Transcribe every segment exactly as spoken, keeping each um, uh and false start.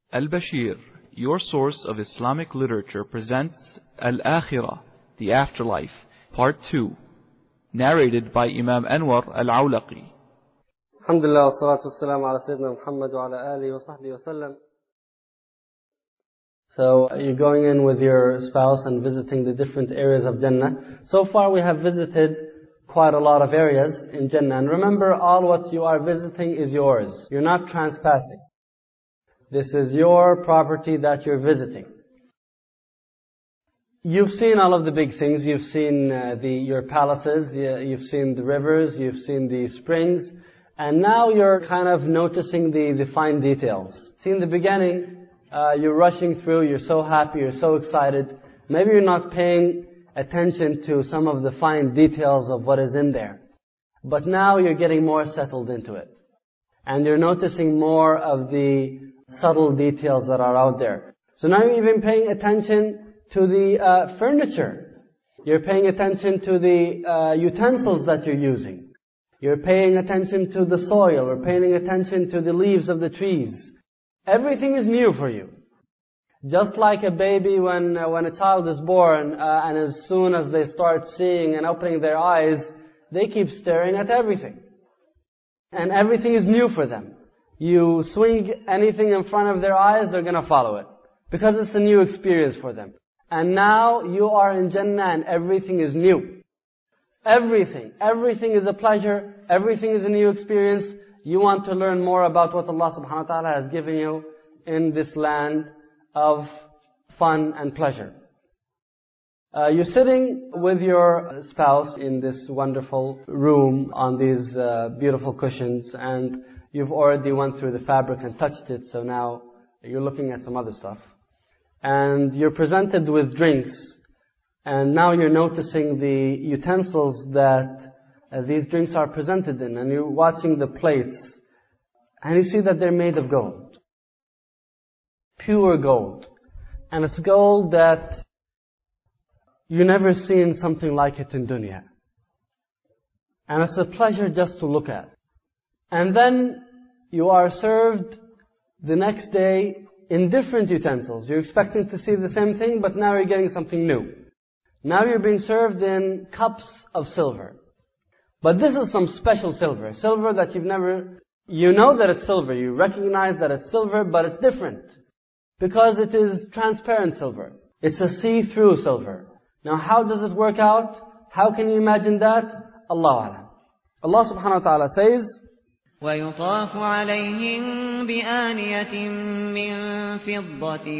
Al-Bashir, your source of Islamic literature, presents Al-Akhirah, the Afterlife, Part two, narrated by Imam Anwar Al-Awlaqi. Alhamdulillah, wa salatu wassalamu ala Sayyidina Muhammad wa ala alihi wa sahbihi wa sallam. So you're going in with your spouse and visiting the different areas of Jannah. So far we have visited quite a lot of areas in Jannah. And remember, all what you are visiting is yours. You're not transpassing. This is your property that you're visiting. You've seen all of the big things. You've seen uh, the your palaces, you've seen the rivers, you've seen the springs. And now you're kind of noticing the, the fine details. See, in the beginning, uh, you're rushing through, you're so happy, you're so excited. Maybe you're not paying attention to some of the fine details of what is in there. But now you're getting more settled into it. And you're noticing more of the subtle details that are out there. So now you're even paying attention to the uh, furniture. You're paying attention to the uh, utensils that you're using. You're paying attention to the soil, or paying attention to the leaves of the trees. Everything is new for you. Just like a baby, when uh, when a child is born, uh, and as soon as they start seeing and opening their eyes, they keep staring at everything. And everything is new for them. You swing anything in front of their eyes, they're going to follow it. Because it's a new experience for them. And now you are in Jannah and everything is new. Everything. Everything is a pleasure. Everything is a new experience. You want to learn more about what Allah subhanahu wa ta'ala has given you in this land of fun and pleasure. Uh, you're sitting with your spouse in this wonderful room on these uh, beautiful cushions, and you've already went through the fabric and touched it, so now you're looking at some other stuff. And you're presented with drinks, and now you're noticing the utensils that uh, these drinks are presented in, and you're watching the plates, and you see that they're made of gold. Pure gold. And it's gold that you've never seen something like it in dunya. And it's a pleasure just to look at. And then you are served the next day in different utensils. You're expecting to see the same thing, but now you're getting something new. Now you're being served in cups of silver. But this is some special silver. Silver that you've never... You know that it's silver. You recognize that it's silver, but it's different. Because it is transparent silver. It's a see-through silver. Now how does it work out? How can you imagine that? Allahu A'lam. Allah subhanahu wa ta'ala says, وَيُطَافُ عَلَيْهِمْ بِآنِيَةٍ مِّن فِضَّةٍ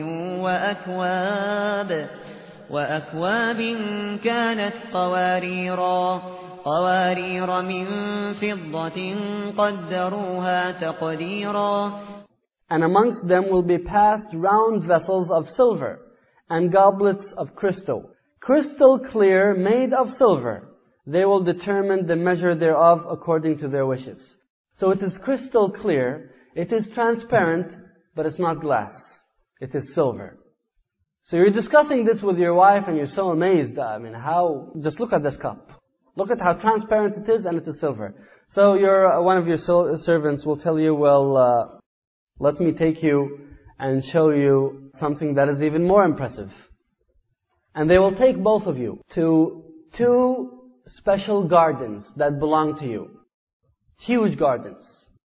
وَأَكْوَابٍ وَأَكْوَابٍ كَانَتْ قَوَارِيرَا قَوَارِيرَ مِن فِضَّةٍ قَدَّرُوهَا تَقْدِيرًا. And amongst them will be passed round vessels of silver and goblets of crystal, crystal clear, made of silver. They will determine the measure thereof according to their wishes. So it is crystal clear, it is transparent, but it's not glass. It is silver. So you're discussing this with your wife and you're so amazed. I mean, how, just look at this cup. Look at how transparent it is, and it is silver. So your, one of your servants will tell you, well, uh, let me take you and show you something that is even more impressive. And they will take both of you to two special gardens that belong to you. Huge gardens.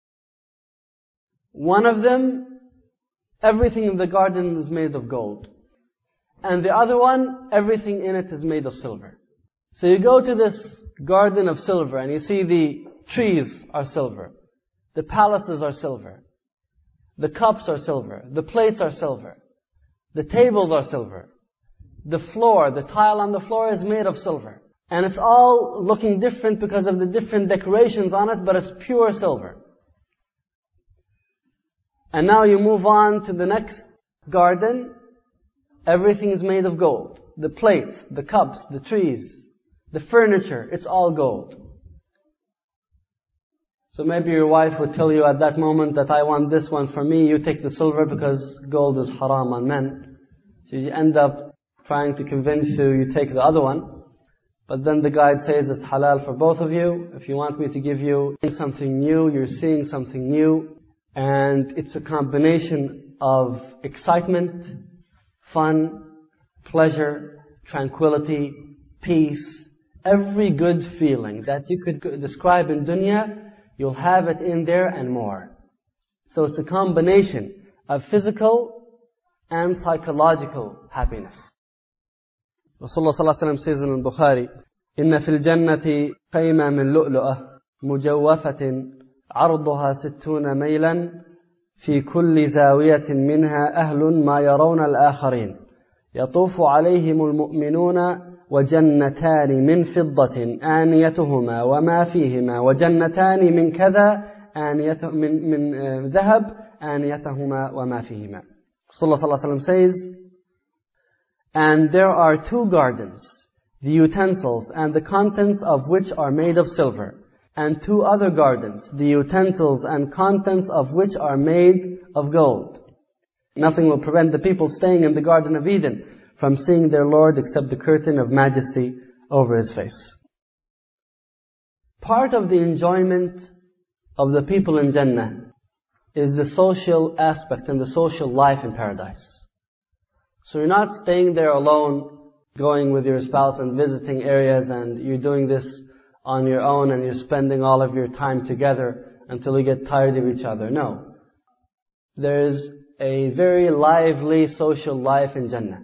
One of them, everything in the garden is made of gold. And the other one, everything in it is made of silver. So you go to this garden of silver and you see the trees are silver. The palaces are silver. The cups are silver. The plates are silver. The tables are silver. The floor, the tile on the floor is made of silver. And it's all looking different because of the different decorations on it, but it's pure silver. And now you move on to the next garden. Everything is made of gold. The plates, the cups, the trees, the furniture, it's all gold. So maybe your wife would tell you at that moment that I want this one for me, you take the silver because gold is haram on men. So you end up trying to convince you, you take the other one. But then the guide says it's halal for both of you. If you want me to give you something new, you're seeing something new. And it's a combination of excitement, fun, pleasure, tranquility, peace. Every good feeling that you could describe in dunya, you'll have it in there and more. So it's a combination of physical and psychological happiness. Rasulullah sallallahu alaihi wasallam says in Bukhari, "Inna fil jannati qayma min lu'lu'ah mujawwafatin عرضها ستون ميلا في كل زاوية منها أهل ما يرون الآخرين يطوف عليهم المؤمنون وجنتان من فضة آنيتهما وما فيهما وجنتان من كذا آنيته من من ذهب آنيتهما وما فيهما." Rasulullah sallallahu alaihi wasallam says, "And there are two gardens, the utensils and the contents of which are made of silver, and two other gardens, the utensils and contents of which are made of gold. Nothing will prevent the people staying in the Garden of Eden from seeing their Lord except the curtain of majesty over His face." Part of the enjoyment of the people in Jannah is the social aspect and the social life in paradise. So you're not staying there alone, going with your spouse and visiting areas, and you're doing this on your own and you're spending all of your time together until you get tired of each other. No. There's a very lively social life in Jannah.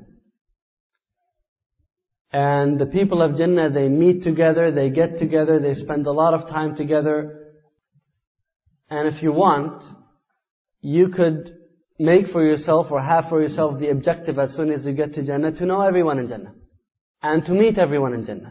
And the people of Jannah, they meet together, they get together, they spend a lot of time together. And if you want, you could make for yourself or have for yourself the objective as soon as you get to Jannah to know everyone in Jannah and to meet everyone in Jannah.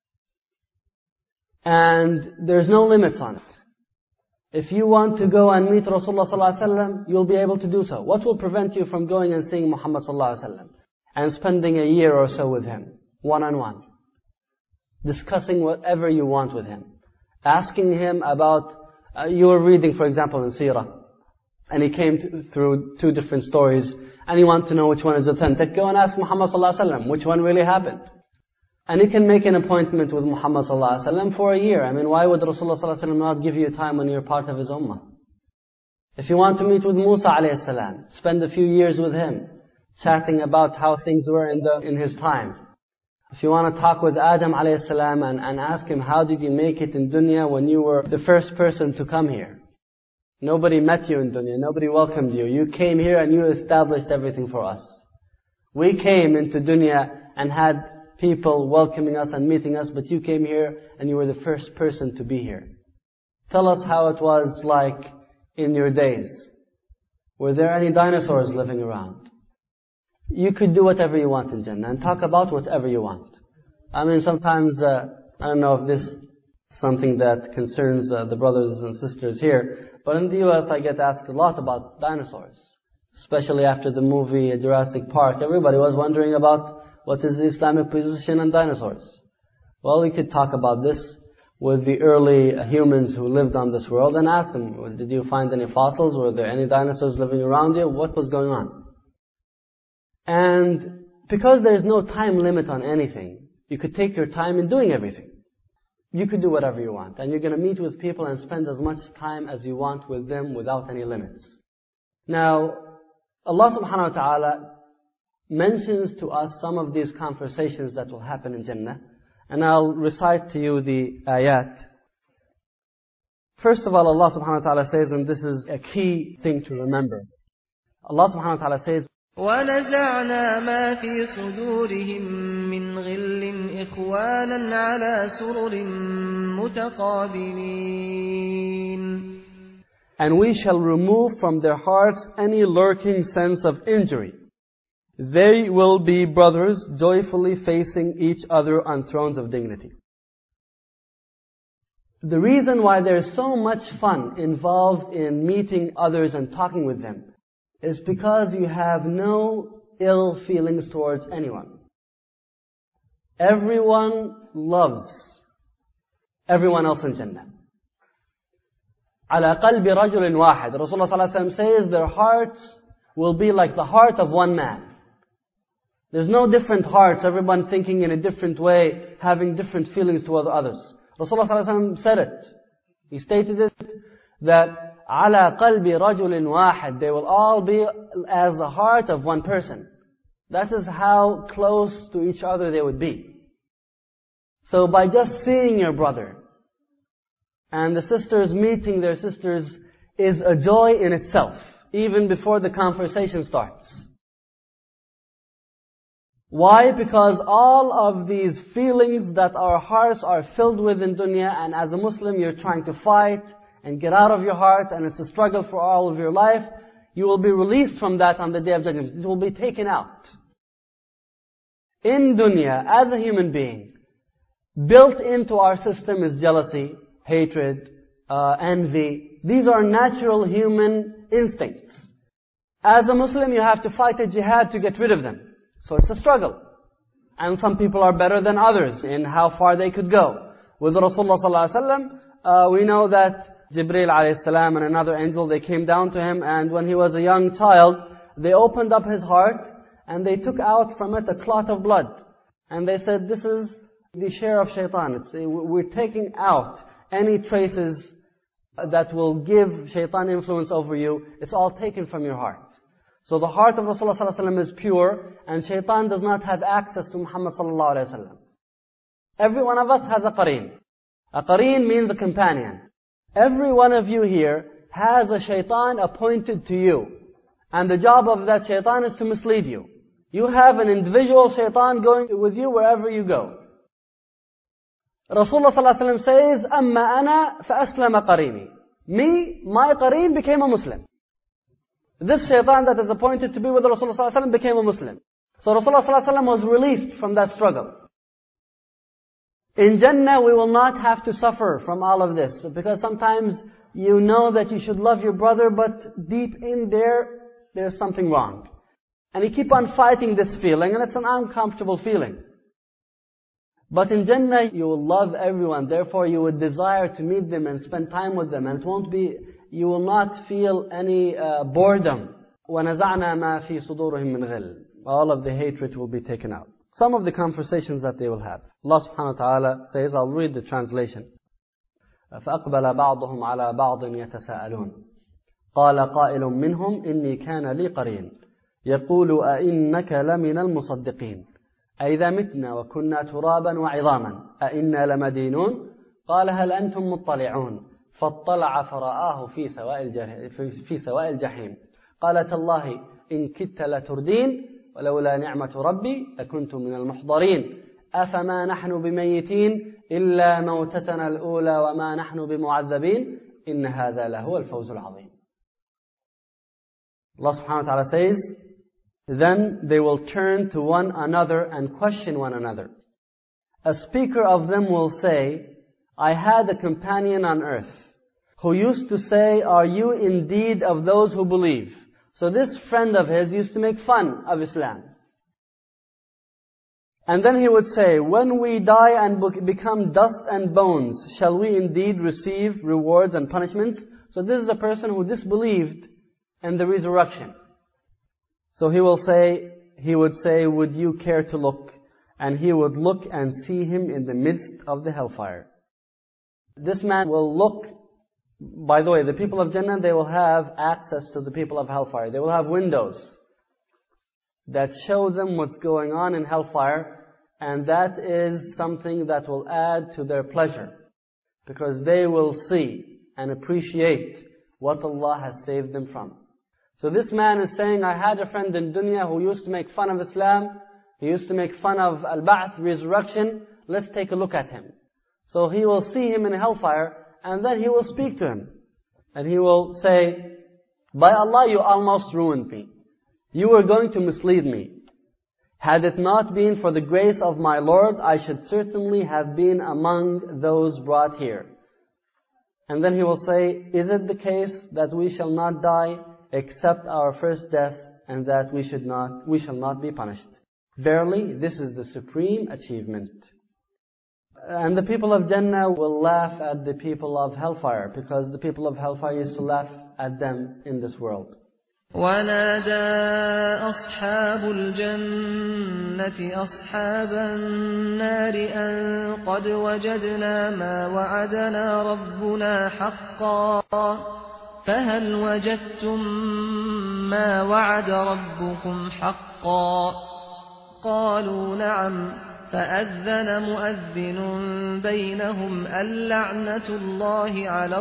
And there's no limits on it. If you want to go and meet Rasulullah sallallahu alaihi wasallam, you'll be able to do so. What will prevent you from going and seeing Muhammad sallallahu alaihi wasallam and spending a year or so with him, one-on-one, discussing whatever you want with him, asking him about, uh, you were reading, for example, in Seerah, and he came to, through two different stories, and you want to know which one is authentic, go and ask Muhammad sallallahu alaihi wasallam, which one really happened. And you can make an appointment with Muhammad sallallahu alaihi wasallam for a year. I mean, why would Rasulullah sallallahu alaihi wasallam not give you time when you're part of his ummah? If you want to meet with Musa alayhi salam, spend a few years with him, chatting about how things were in the in his time. If you want to talk with Adam alayhi salam and, and ask him, how did you make it in dunya when you were the first person to come here? Nobody met you in dunya, nobody welcomed you. You came here and you established everything for us. We came into dunya and had people welcoming us and meeting us, but you came here and you were the first person to be here. Tell us how it was like in your days. Were there any dinosaurs living around? You could do whatever you want in Jannah and talk about whatever you want. I mean, sometimes, uh, I don't know if this is something that concerns uh, the brothers and sisters here, but in the U S I get asked a lot about dinosaurs. Especially after the movie Jurassic Park, everybody was wondering about what is the Islamic position on dinosaurs. Well, we could talk about this with the early humans who lived on this world and ask them, did you find any fossils? Were there any dinosaurs living around you? What was going on? And because there's no time limit on anything, you could take your time in doing everything. You could do whatever you want. And you're going to meet with people and spend as much time as you want with them without any limits. Now, Allah subhanahu wa ta'ala mentions to us some of these conversations that will happen in Jannah. And I'll recite to you the ayat. First of all, Allah subhanahu wa ta'ala says, and this is a key thing to remember. Allah subhanahu wa ta'ala says, وَنَزَعْنَا مَا فِي صُدُورِهِم مِّنْ غِلٍّ إِخْوَانًا عَلَى سُرُرٍ مُتَقَابِلِينَ. And we shall remove from their hearts any lurking sense of injury. They will be brothers, joyfully facing each other on thrones of dignity. The reason why there's so much fun involved in meeting others and talking with them is because you have no ill feelings towards anyone. Everyone loves everyone else in Jannah. على قلب رجل واحد. Rasulullah sallallahu alaihi wasallam says their hearts will be like the heart of one man. There's no different hearts, everyone thinking in a different way, having different feelings toward others. Rasulullah sallallahu alaihi wasallam said it. He stated it, that على قلب رجل واحد. They will all be as the heart of one person. That is how close to each other they would be. So by just seeing your brother, and the sisters meeting their sisters, is a joy in itself, even before the conversation starts. Why? Because all of these feelings that our hearts are filled with in dunya, and as a Muslim you're trying to fight and get out of your heart, and it's a struggle for all of your life, you will be released from that on the Day of Judgment. It will be taken out. In dunya, as a human being, built into our system is jealousy, hatred, uh, envy. These are natural human instincts. As a Muslim, you have to fight a jihad to get rid of them. So it's a struggle. And some people are better than others in how far they could go. With Rasulullah sallallahu alaihi wasallam, uh, we know that Jibreel alayhi salam and another angel, they came down to him, and when he was a young child, they opened up his heart and they took out from it a clot of blood. And they said, this is the share of shaitan. It's, we're taking out any traces that will give shaitan influence over you. It's all taken from your heart. So the heart of Rasulullah sallallahu alaihi wasallam is pure, and shaitan does not have access to Muhammad sallallahu alaihi wasallam. Every one of us has a qareen. A qareen means a companion. Every one of you here has a shaitan appointed to you. And the job of that shaitan is to mislead you. You have an individual shaitan going with you wherever you go. Rasulullah sallallahu alaihi wasallam says, أَمَّا أَنَا فَأَسْلَمَ قَرِينِي. Me, my qareen became a Muslim. This shaitan that is appointed to be with Rasulullah sallallahu alaihi wasallam became a Muslim. So Rasulullah sallallahu alaihi wasallam was relieved from that struggle. In Jannah, we will not have to suffer from all of this. Because sometimes you know that you should love your brother, but deep in there, there's something wrong. And you keep on fighting this feeling, and it's an uncomfortable feeling. But in Jannah, you will love everyone. Therefore, you would desire to meet them and spend time with them. And it won't be, you will not feel any uh, boredom. وَنَزَعْنَا مَا فِي صُدُورِهِم مِّنْ غِلٍّ. All of the hatred will be taken out. Some of the conversations that they will have. Allah subhanahu wa ta'ala says, I'll read the translation. فَأَقْبَلَ بَعْضُهُمْ عَلَى بَعْضٍ يَتَسَاءَلُونَ قَالَ قَائِلٌ مِّنْهُمْ إِنِّي كَانَ لِي قَرِينٌ يَقُولُ أَإِنَّكَ لَمِنَ الْمُصَدِّقِينَ أَإِذَا مِتْنَا وَكُنَّا تُرَابًا وَعِظَامًا أَإِنَّا لَمَدِينُونَ قَالَ هَلْ أَنْتُمْ مُطَّلِعُونَ فاطلع فرآه في سواء في سواء الجحيم قال تالله إن كدت لتردين ولولا نعمة ربي لكنت من المحضرين أفما نحن بميتين إلا موتتنا الأولى وما نحن بمعذبين إن هذا لهو الفوز العظيم. Allah subhanahu wa ta'ala says, then they will turn to one another and question one another. A speaker of them will say, I had a companion on earth who used to say, are you indeed of those who believe? So this friend of his used to make fun of Islam. And then he would say, when we die and become dust and bones, shall we indeed receive rewards and punishments? So this is a person who disbelieved in the resurrection. So he will say, he would say, would you care to look? And he would look and see him in the midst of the hellfire. This man will look. By the way, the people of Jannah, they will have access to the people of hellfire. They will have windows that show them what's going on in hellfire, and that is something that will add to their pleasure, because they will see and appreciate what Allah has saved them from. So this man is saying, I had a friend in dunya who used to make fun of Islam, he used to make fun of al-ba'th, resurrection. Let's take a look at him. So he will see him in hellfire, and then he will speak to him. And he will say, by Allah, you almost ruined me. You were going to mislead me. Had it not been for the grace of my Lord, I should certainly have been among those brought here. And then he will say, is it the case that we shall not die except our first death, and that we should not, we shall not be punished? Verily, this is the supreme achievement. And the people of Jannah will laugh at the people of hellfire, because the people of hellfire used to laugh at them in this world. ونادى أصحاب الجنة أصحاب النار أن قد وجدنا ما وعدنا ربنا حقا فهل وجدتم ما وعد ربكم حقا قالوا نعم فأذن مؤذن بينهم اللعنة الله على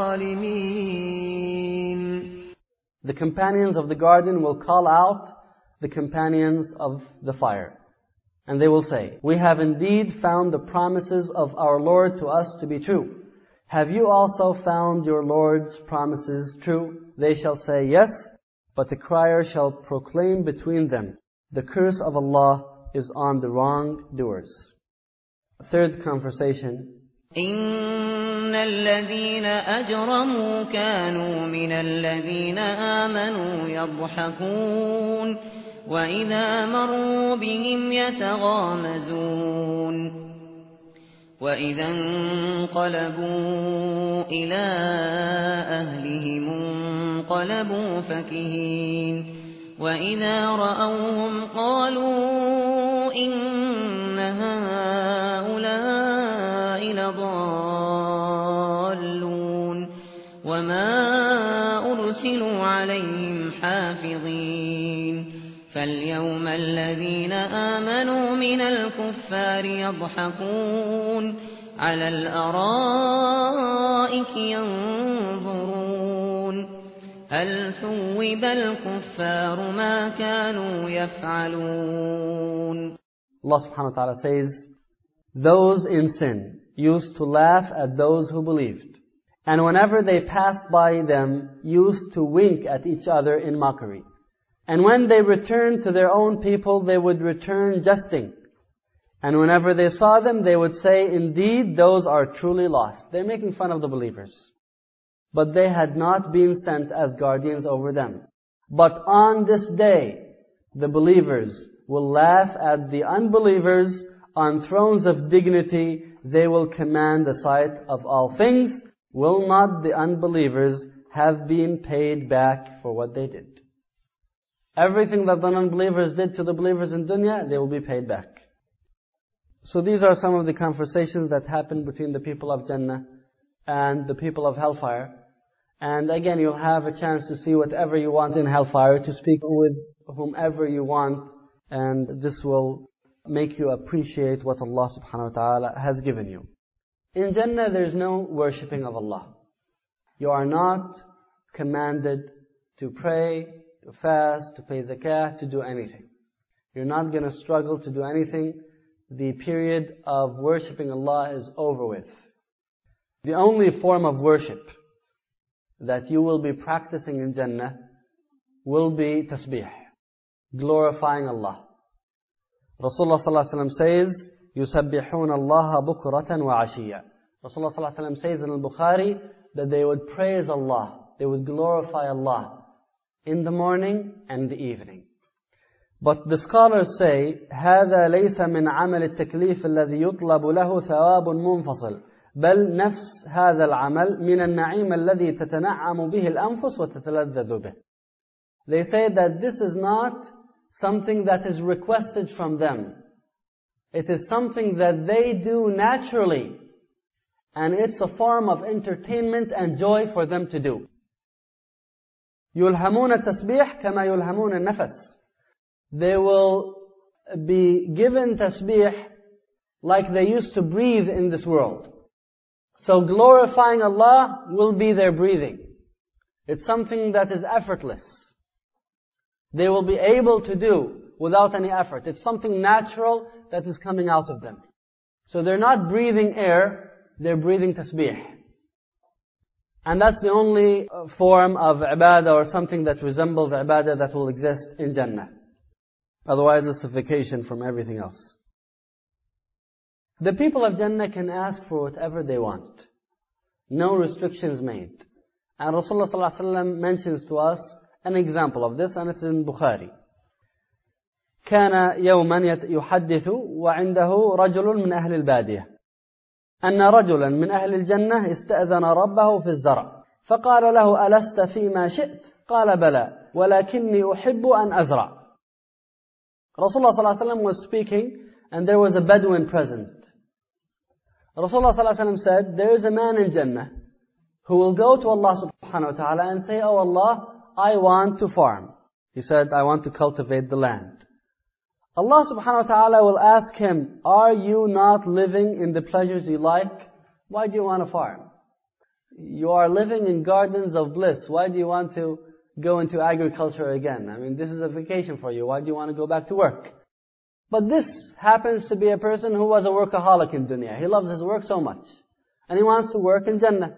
الظالمين. The companions of the garden will call out the companions of the fire. And they will say, we have indeed found the promises of our Lord to us to be true. Have you also found your Lord's promises true? They shall say, yes, but the crier shall proclaim between them, the curse of Allah is on the wrongdoers. Third conversation. إن الذين أجرموا كانوا من الذين آمنوا يضحكون وإذا مروا بهم يتغامزون وإذا انقلبوا إلى أهلهم انقلبوا فكهين وإذا رأوهم قالوا إن هؤلاء لضالون وما أرسلوا عليهم حافظين فاليوم الذين آمنوا من الكفار يضحكون على الأرائك ينظرون هل ثوب الكفار ما كانوا يفعلون. Allah subhanahu wa ta'ala says, those in sin used to laugh at those who believed, and whenever they passed by them used to wink at each other in mockery. And when they returned to their own people, they would return jesting. And whenever they saw them, they would say, indeed, those are truly lost. They're making fun of the believers. But they had not been sent as guardians over them. But on this day, the believers will laugh at the unbelievers on thrones of dignity. They will command the sight of all things. Will not the unbelievers have been paid back for what they did? Everything that the non-believers did to the believers in dunya, they will be paid back. So these are some of the conversations that happen between the people of Jannah and the people of Hellfire. And again, you'll have a chance to see whatever you want in Hellfire, to speak with whomever you want, and this will make you appreciate what Allah subhanahu wa ta'ala has given you. In Jannah, there's no worshipping of Allah. You are not commanded to pray, to fast, to pay zakah, to do anything. You're not going to struggle to do anything. The period of worshipping Allah is over with. The only form of worship that you will be practicing in Jannah will be tasbih, glorifying Allah. Rasulullah sallallahu alaihi wasallam says, يُسَبِّحُونَ اللَّهَ بُكْرَةً وَعَشِيًّا. Rasulullah sallallahu alaihi wasallam says in al-Bukhari that they would praise Allah, they would glorify Allah in the morning and the evening. But the scholars say, هذا ليس من عمل التكليف الذي يطلب له ثواب منفصل بل نفس هذا العمل من النعيم الذي تتنعم به الأنفس وتتلذذ به. They say that this is not something that is requested from them. It is something that they do naturally, and it's a form of entertainment and joy for them to do. يلهمون التسبيح كما يلهمون النفس. They will be given tasbih like they used to breathe in this world. So glorifying Allah will be their breathing. It's something that is effortless. They will be able to do without any effort. It's something natural that is coming out of them. So they're not breathing air, they're breathing tasbih. And that's the only form of ibadah or something that resembles ibadah that will exist in Jannah. Otherwise, it's a vacation from everything else. The people of Jannah can ask for whatever they want. No restrictions made. And Rasulullah sallallahu alaihi wasallam mentions to us an example of this, and it's in Bukhari. كان يوما يحدث وعنده رجل من أهل البادية أن رجلا من أهل الجنة استأذن ربه في الزرع فقال له ألست فيما شئت؟ قال بلى ولكني أحب أن أزرع. Rasulullah sallallahu alaihi wasallam was speaking, and there was a Bedouin present. Rasulullah sallallahu alaihi wasallam said, there is a man in Jannah who will go to Allah subhanahu wa ta'ala and say, "Oh Allah, I want to farm." He said, "I want to cultivate the land." Allah subhanahu wa ta'ala will ask him, "Are you not living in the pleasures you like? Why do you want to farm? You are living in gardens of bliss. Why do you want to go into agriculture again? I mean, this is a vacation for you. Why do you want to go back to work?" But this happens to be a person who was a workaholic in dunya. He loves his work so much. And he wants to work in Jannah.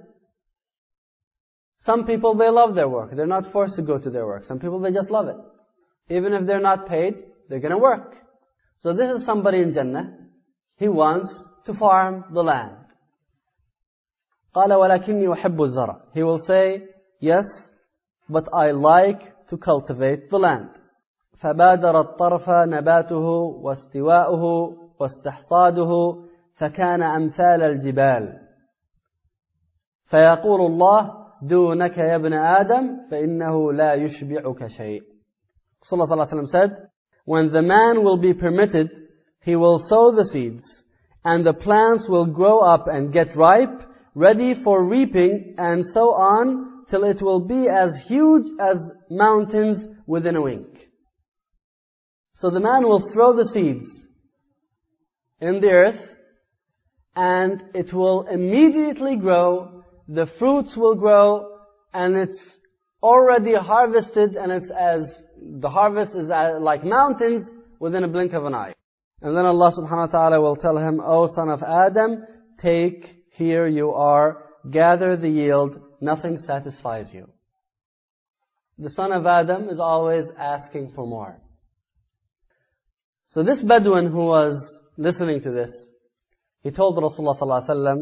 Some people, they love their work. They're not forced to go to their work. Some people, they just love it. Even if they're not paid, they're going to work. So this is somebody in Jannah. He wants to farm the land. قَالَ وَلَكِنِّي أُحِبُّ الزَّرَعَ. He will say, "Yes, but I like to cultivate the land." فَبَادَرَ الطَّرْفَ نَبَاتُهُ وَاسْتِوَاؤُهُ وَاسْتِحْصَادُهُ فَكَانَ أَمْثَالَ الْجِبَالِ فَيَقُولُ اللَّهُ دُونَكَ يَا ابْنَ آدَمَ فَإِنَّهُ لَا يُشْبِعُكَ شَيْءٍ. Rasulullah sallallahu alaihi wasallam said, when the man will be permitted, he will sow the seeds, and the plants will grow up and get ripe, ready for reaping, and so on, till it will be as huge as mountains within a wink. So the man will throw the seeds in the earth, and it will immediately grow, the fruits will grow, and it's already harvested, and it's as, the harvest is as, like mountains within a blink of an eye. And then Allah subhanahu wa ta'ala will tell him, "O son of Adam, take, here you are, gather the yield, nothing satisfies you." The son of Adam is always asking for more. So this Bedouin who was listening to this, he told Rasulullah sallallahu alaihi wasallam,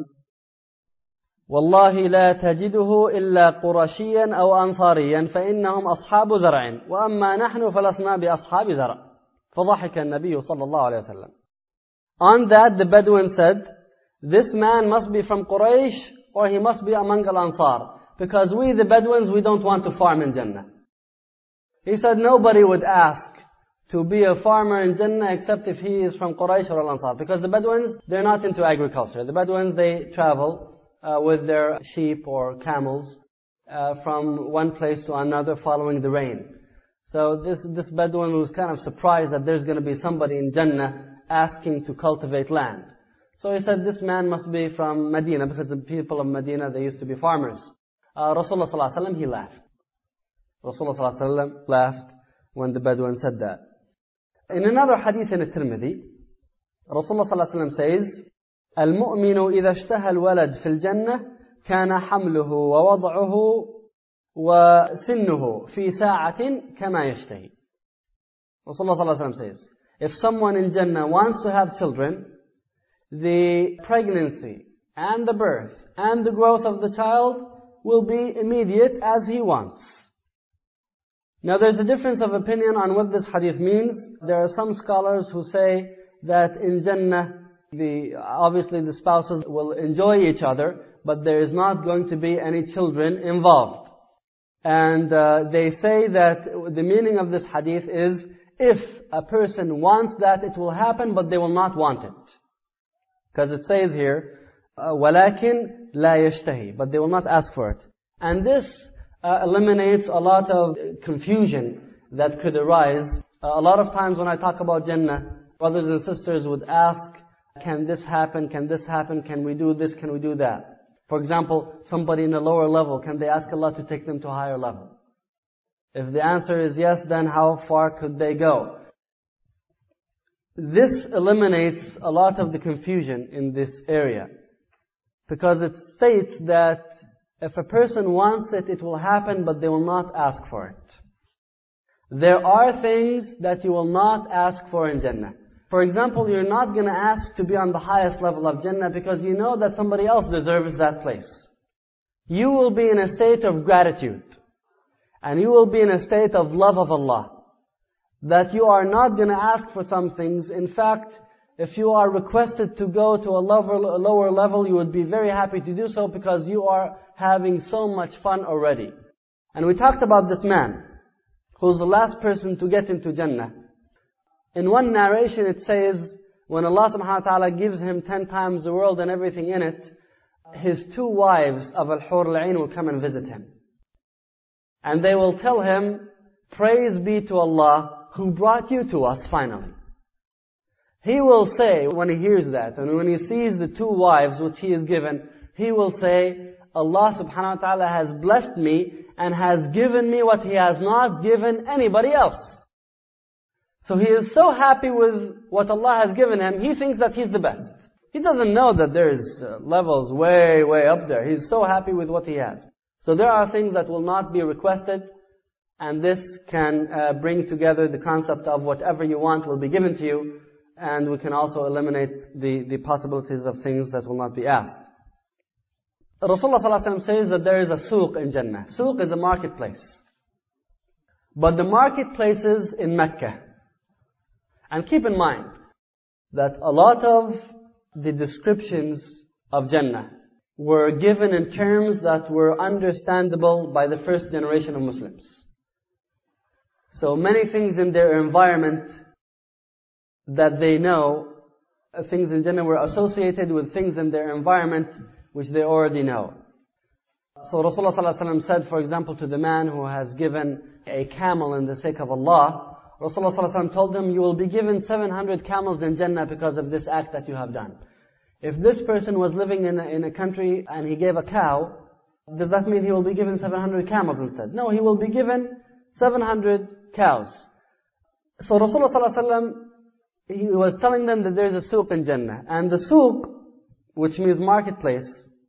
"Wallahi la tajiduhu illa qurashiyan aw ansariyan فإنهم أصحاب زرع وأما نحن فلسنا بأصحاب زرع." فضحك النبي صلى الله عليه وسلم. On that the Bedouin said, "This man must be from Quraysh or he must be among Al-Ansar, because we the Bedouins, we don't want to farm in Jannah." He said nobody would ask to be a farmer in Jannah except if he is from Quraysh or Al-Ansar, because the Bedouins, they're not into agriculture. The Bedouins, they travel uh, with their sheep or camels uh, from one place to another following the rain. So this, this Bedouin was kind of surprised that there's going to be somebody in Jannah asking to cultivate land. So he said, this man must be from Medina, because the people of Medina, they used to be farmers. Uh, Rasulullah sallallahu alaihi wasallam, he laughed. Rasulullah sallallahu alaihi wasallam laughed when the Bedouin said that. In another hadith in At-Tirmidhi, Rasulullah sallallahu alaihi wasallam says, "Al-mu'minu idha ishtaha al-walad fil jannah kana hamluhu wa wad'uhu wa sinnuhu fi sa'atin kama yashtahi." Rasulullah sallallahu alaihi wasallam says, if someone in Jannah wants to have children, the pregnancy and the birth and the growth of the child will be immediate as he wants. Now there's a difference of opinion on what this hadith means. There are some scholars who say that in Jannah, the, obviously the spouses will enjoy each other, but there is not going to be any children involved. And uh, they say that the meaning of this hadith is, if a person wants that, it will happen, but they will not want it. Because it says here, وَلَكِنْ لَا يَشْتَهِي, but they will not ask for it. And this uh, eliminates a lot of confusion that could arise. Uh, a lot of times when I talk about Jannah, brothers and sisters would ask, can this happen, can this happen, can we do this, can we do that? For example, somebody in a lower level, can they ask Allah to take them to a higher level? If the answer is yes, then how far could they go? This eliminates a lot of the confusion in this area. Because it states that if a person wants it, it will happen, but they will not ask for it. There are things that you will not ask for in Jannah. For example, you're not going to ask to be on the highest level of Jannah because you know that somebody else deserves that place. You will be in a state of gratitude. And you will be in a state of love of Allah. That you are not going to ask for some things. In fact, if you are requested to go to a lower, a lower level, you would be very happy to do so because you are having so much fun already. And we talked about this man, who's the last person to get into Jannah. In one narration it says, when Allah subhanahu wa ta'ala gives him ten times the world and everything in it, his two wives of Al-Hur al-Ain will come and visit him. And they will tell him, praise be to Allah who brought you to us finally. He will say, when he hears that, and when he sees the two wives which he is given, he will say, Allah subhanahu wa ta'ala has blessed me and has given me what He has not given anybody else. So he is so happy with what Allah has given him, he thinks that he's the best. He doesn't know that there's levels way, way up there. He's so happy with what he has. So there are things that will not be requested, and this can uh, bring together the concept of whatever you want will be given to you, and we can also eliminate the, the possibilities of things that will not be asked. Rasulullah says that there is a suq in Jannah. Suq is a marketplace. But the marketplaces in Mecca. And keep in mind that a lot of the descriptions of Jannah were given in terms that were understandable by the first generation of Muslims. So many things in their environment that they know, things in Jannah were associated with things in their environment which they already know. So Rasulullah said, for example, to the man who has given a camel in the sake of Allah, Rasulullah told him, you will be given seven hundred camels in Jannah because of this act that you have done. If this person was living in a, in a country and he gave a cow, does that mean he will be given seven hundred camels instead? No, he will be given seven hundred cows. So Rasulullah he was telling them that there is a suq in Jannah. And the suq, which means marketplace,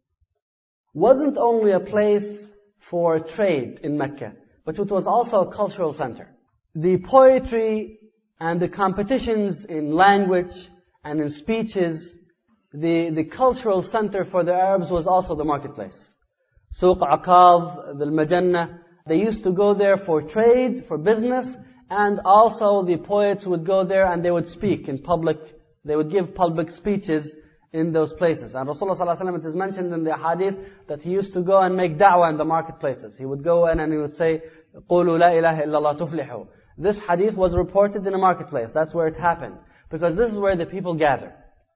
wasn't only a place for trade in Mecca, but it was also a cultural center. The poetry and the competitions in language and in speeches, the, the cultural center for the Arabs was also the marketplace. Suq Aqab, the Majannah, they used to go there for trade, for business, and also the poets would go there and they would speak in public, they would give public speeches in those places. And Rasulullah sallallahu alaihi wasallam, it is mentioned in the hadith that he used to go and make da'wah in the marketplaces. He would go in and he would say, قُولُوا لَا إِلَهَ إِلَّا اللَّهُ تُفْلِحُوا. This hadith was reported in a marketplace. That's where it happened. Because this is where the people gather.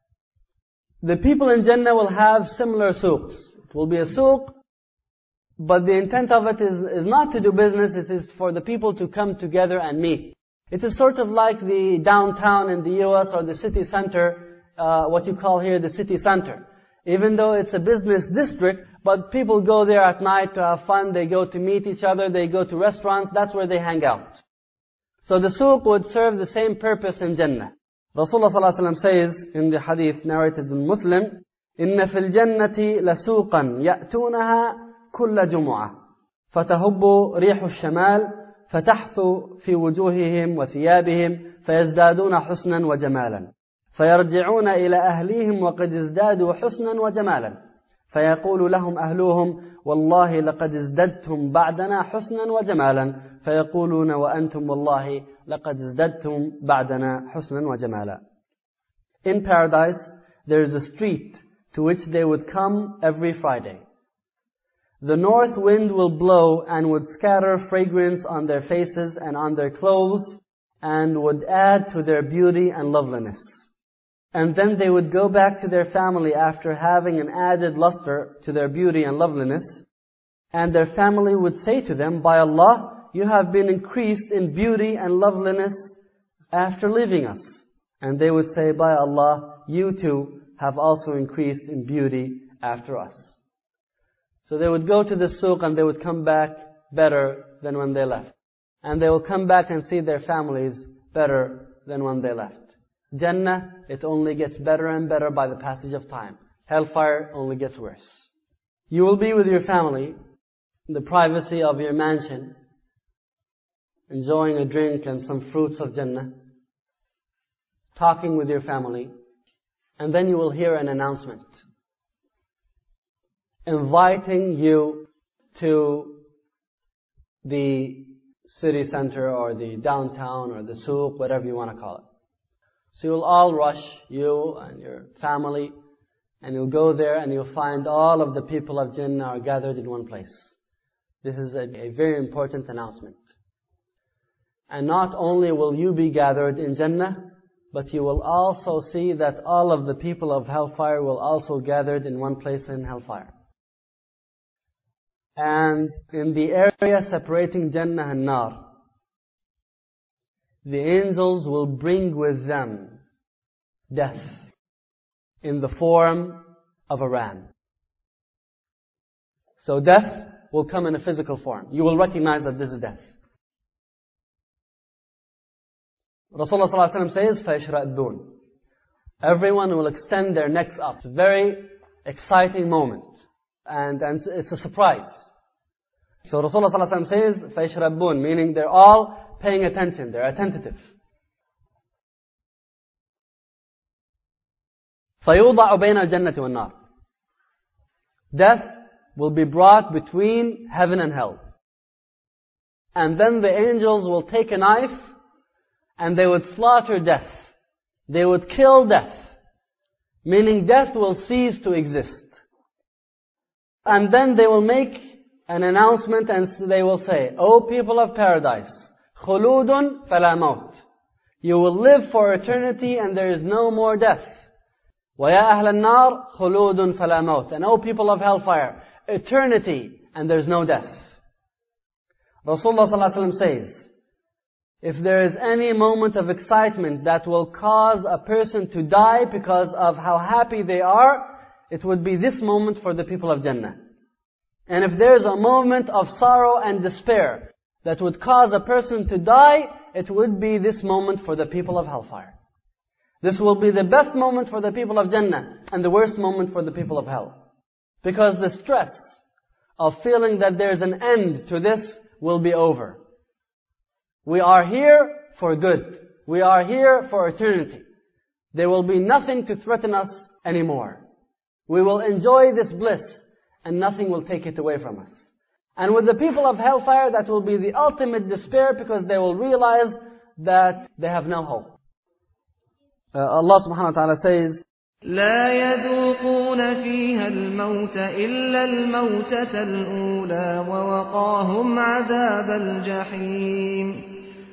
The people in Jannah will have similar suqs. It will be a suq, but the intent of it is, is not to do business, it is for the people to come together and meet. It is sort of like the downtown in the U S or the city center, uh, what you call here the city center. Even though it's a business district, but people go there at night to have fun, they go to meet each other, they go to restaurants, that's where they hang out. So the suq would serve the same purpose in Jannah. Rasulullah sallallahu alaihi wasallam says in the hadith narrated in Muslim, إِنَّ فِي الْجَنَّةِ لَسُوقًا يَأْتُونَهَا كُلَّ جُمُعَةٍ فَتَهُبُّ رِيحُ الشَّمَالِ فَتَحْثُ فِي وُجُوهِهِمْ وَثِيابِهِمْ فَيَزْدَادُونَ حُسْنًا وَجَمَالًا فَيَرْجِعُونَ إِلَى أَهْلِهِمْ وَقَدْ ازْدَادُوا حُسْنًا وَجَمَالًا فيقول لهم أهلهم والله لقد ازددتم بعدنا حسنا وجمالا فيقولون وأنتم والله لقد ازددتم بعدنا حسنا وجمالا. In paradise there is a street to which they would come every Friday. The north wind will blow and would scatter fragrance on their faces and on their clothes and would add to their beauty and loveliness. And then they would go back to their family after having an added luster to their beauty and loveliness. And their family would say to them, by Allah, you have been increased in beauty and loveliness after leaving us. And they would say, by Allah, you too have also increased in beauty after us. So they would go to the suq and they would come back better than when they left. And they will come back and see their families better than when they left. Jannah, it only gets better and better by the passage of time. Hellfire only gets worse. You will be with your family in the privacy of your mansion, enjoying a drink and some fruits of Jannah, talking with your family, and then you will hear an announcement inviting you to the city center or the downtown or the suq, whatever you want to call it. So you'll all rush, you and your family, and you'll go there and you'll find all of the people of Jannah are gathered in one place. This is a, a very important announcement. And not only will you be gathered in Jannah, but you will also see that all of the people of hellfire will also gathered in one place in hellfire. And in the area separating Jannah and Nar, the angels will bring with them death in the form of a ram. So death will come in a physical form. You will recognize that this is death. Rasulullah sallallahu alaihi wasallam says, فَيَشْرَأْدُونَ. Everyone will extend their necks up. It's a very exciting moment. And, and it's a surprise. So Rasulullah sallallahu alaihi wasallam says, فَيَشْرَأْدُونَ, meaning they're all paying attention. They're attentive. فَيُوضَعُ بَيْنَ الْجَنَّةِ وَالنَّارِ. Death will be brought between heaven and hell. And then the angels will take a knife and they would slaughter death. They would kill death. Meaning death will cease to exist. And then they will make an announcement and they will say, O people of paradise, خُلُودٌ فَلَا مَوْتٍ. You will live for eternity and there is no more death. وَيَا أَهْلَ النَّارِ خُلُودٌ فَلَا مَوْتٍ. And O people of hellfire, eternity and there is no death. Rasulullah sallallahu alaihi wasallam says, if there is any moment of excitement that will cause a person to die because of how happy they are, it would be this moment for the people of Jannah. And if there is a moment of sorrow and despair that would cause a person to die, it would be this moment for the people of hellfire. This will be the best moment for the people of Jannah and the worst moment for the people of hell. Because the stress of feeling that there is an end to this will be over. We are here for good. We are here for eternity. There will be nothing to threaten us anymore. We will enjoy this bliss and nothing will take it away from us. And with the people of hellfire, that will be the ultimate despair because they will realize that they have no hope. Uh, Allah subhanahu wa ta'ala says, لا يذوقون فيها الموت إلا الموتة الأولى ووقاهم عذاب الجحيم.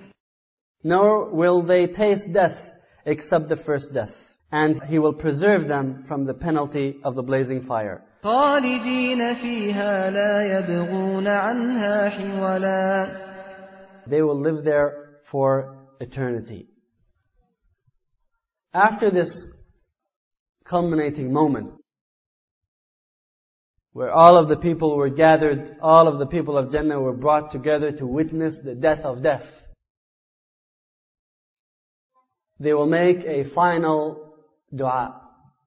Nor will they taste death except the first death. And He will preserve them from the penalty of the blazing fire. خالدين فيها لا يبغون عنها حولا. They will live there for eternity. After this culminating moment, where all of the people were gathered, all of the people of Jannah were brought together to witness the death of death, they will make a final dua.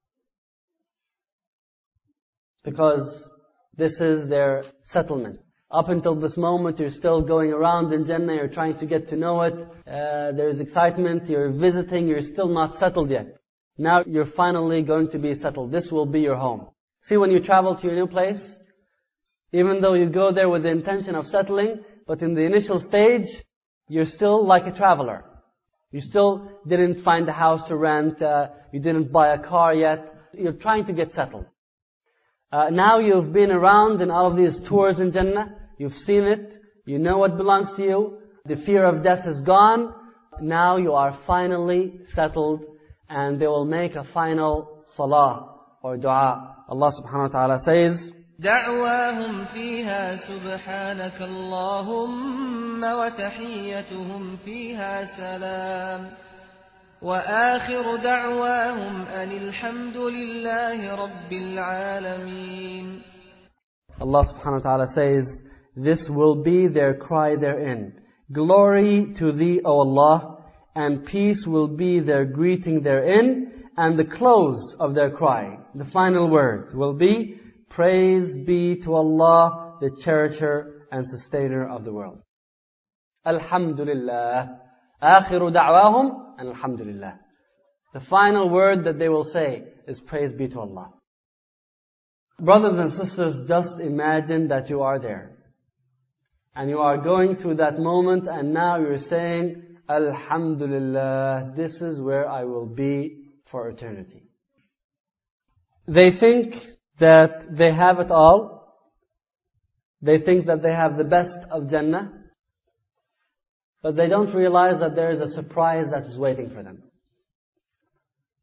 Because this is their settlement. Up until this moment, you're still going around in Jannah, you're trying to get to know it, uh, there's excitement, you're visiting, you're still not settled yet. Now you're finally going to be settled. This will be your home. See, when you travel to your new place, even though you go there with the intention of settling, but in the initial stage, you're still like a traveler. You still didn't find a house to rent, uh, you didn't buy a car yet, you're trying to get settled. Uh, now you've been around in all of these tours in Jannah, you've seen it, you know what belongs to you, the fear of death is gone, now you are finally settled, and they will make a final salah or dua. Allah subhanahu wa ta'ala says, دعواهم فيها سبحانك اللهم وتحيتهم فيها سلام وآخر دعواهم أن الحمد لله رب العالمين. Allah subhanahu wa ta'ala says, this will be their cry therein. Glory to Thee, O Allah, and peace will be their greeting therein, and the close of their cry, the final word, will be, praise be to Allah, the cherisher and sustainer of the world. Alhamdulillah. Akhiru da'wahum, and alhamdulillah. The final word that they will say is praise be to Allah. Brothers and sisters, just imagine that you are there. And you are going through that moment, and now you're saying, Alhamdulillah, this is where I will be for eternity. They think that they have it all. They think that they have the best of Jannah. But they don't realize that there is a surprise that is waiting for them.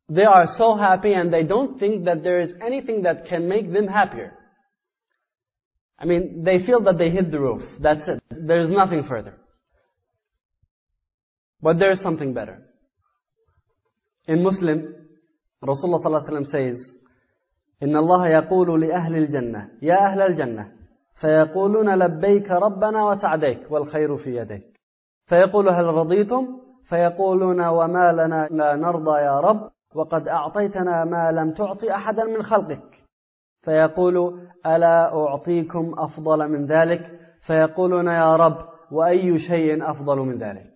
They are so happy and they don't think that there is anything that can make them happier. I mean, they feel that they hit the roof. That's it. There is nothing further. But there is something better. In Muslim, Rasulullah sallallahu alaihi wasallam says, إن الله يقول لأهل الجنة يا أهل الجنة فيقولون لبيك ربنا وسعديك والخير في يديك فيقول هل رضيتم فيقولون وما لنا لا نرضى يا رب وقد أعطيتنا ما لم تعطي أحدا من خلقك فيقول ألا أعطيكم أفضل من ذلك فيقولون يا رب وأي شيء أفضل من ذلك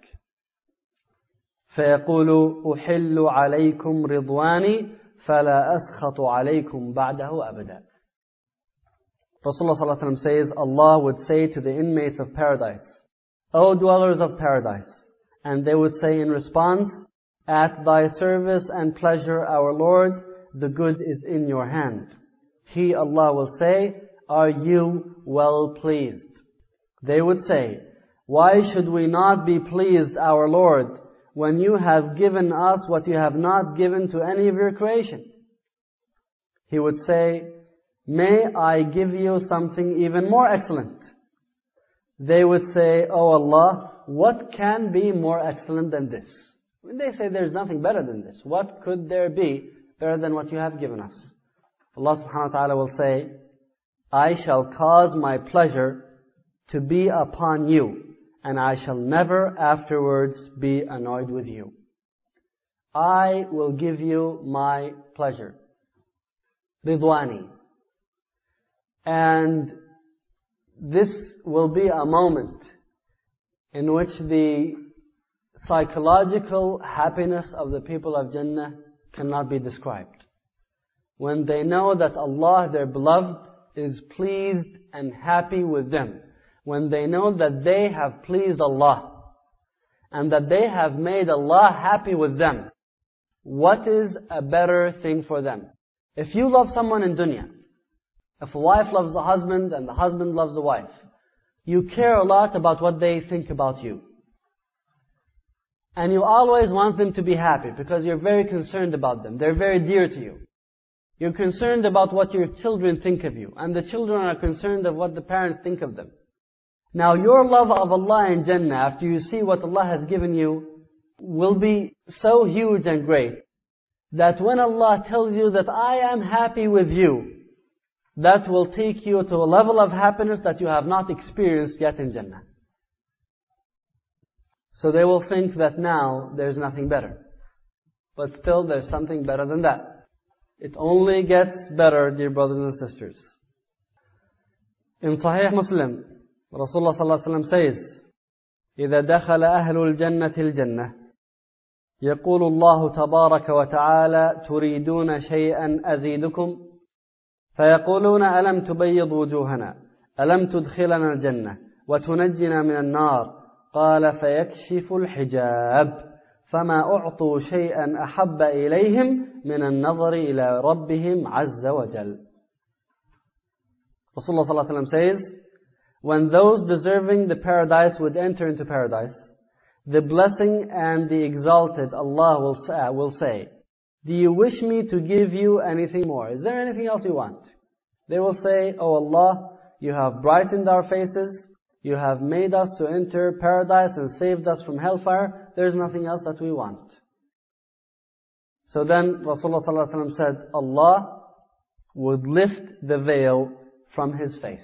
فيقول أحل عليكم رضواني فلا أسخط عليكم بعده أبدا. Rasulullah sallallahu alaihi wasallam says, Allah would say to the inmates of paradise, O dwellers of paradise, and they would say in response, at thy service and pleasure, our Lord, the good is in your hand. He, Allah, will say, are you well pleased? They would say, why should we not be pleased, our Lord, when you have given us what you have not given to any of your creation? He would say, may I give you something even more excellent? They would say, oh Allah, what can be more excellent than this? When they say there's nothing better than this, what could there be better than what you have given us? Allah subhanahu wa ta'ala will say, I shall cause my pleasure to be upon you, and I shall never afterwards be annoyed with you. I will give you my pleasure. Ridwani. And this will be a moment in which the psychological happiness of the people of Jannah cannot be described. When they know that Allah, their beloved, is pleased and happy with them. When they know that they have pleased Allah and that they have made Allah happy with them, what is a better thing for them? If you love someone in dunya, if a wife loves the husband and the husband loves the wife, you care a lot about what they think about you. And you always want them to be happy because you're very concerned about them. They're very dear to you. You're concerned about what your children think of you. And the children are concerned of what the parents think of them. Now your love of Allah in Jannah, after you see what Allah has given you, will be so huge and great that when Allah tells you that I am happy with you, that will take you to a level of happiness that you have not experienced yet in Jannah. So they will think that now there's nothing better. But still there's something better than that. It only gets better, dear brothers and sisters. In Sahih Muslim, Rasulullah sallallahu alaihi wasallam says, إذا دخل أهل الجنة الجنة يقول الله تبارك وتعالى تريدون شيئا أزيدكم فيقولون ألم تبيض وجوهنا ألم تدخلنا الجنة وتنجنا من النار قال فيكشف الحجاب فما أعطوا شيئا أحب إليهم من النظر إلى ربهم عز وجل. Rasulullah sallallahu alaihi wasallam says, when those deserving the paradise would enter into paradise, the blessing and the exalted Allah will say, will say, do you wish me to give you anything more? Is there anything else you want? They will say, oh Allah, you have brightened our faces, you have made us to enter paradise and saved us from hellfire, there is nothing else that we want. So then Rasulullah sallallahu alaihi wasallam said, Allah would lift the veil from His face.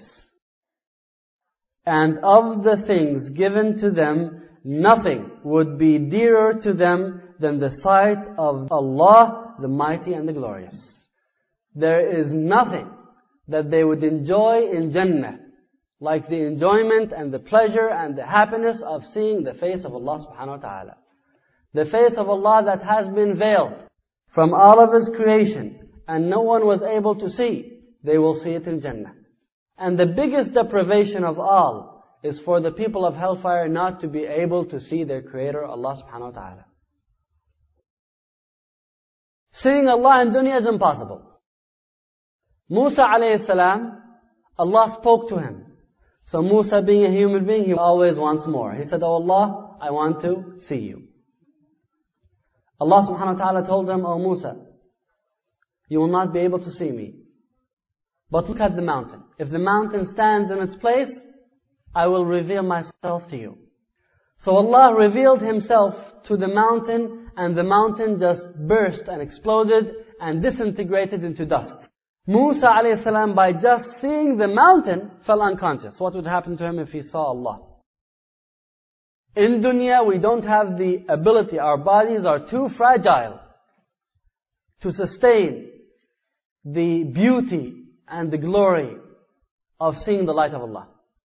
And of the things given to them, nothing would be dearer to them than the sight of Allah, the Mighty and the Glorious. There is nothing that they would enjoy in Jannah like the enjoyment and the pleasure and the happiness of seeing the face of Allah subhanahu wa ta'ala. The face of Allah that has been veiled from all of His creation and no one was able to see, they will see it in Jannah. And the biggest deprivation of all is for the people of hellfire not to be able to see their Creator, Allah subhanahu wa ta'ala. Seeing Allah in dunya is impossible. Musa alayhi salam, Allah spoke to him. So Musa, being a human being, he always wants more. He said, oh Allah, I want to see you. Allah subhanahu wa ta'ala told him, O Musa, you will not be able to see me. But look at the mountain. If the mountain stands in its place, I will reveal myself to you. So Allah revealed Himself to the mountain, and the mountain just burst and exploded and disintegrated into dust. Musa alayhi salam, by just seeing the mountain, fell unconscious. What would happen to him if he saw Allah? In dunya, we don't have the ability, our bodies are too fragile to sustain the beauty and the glory of seeing the light of Allah.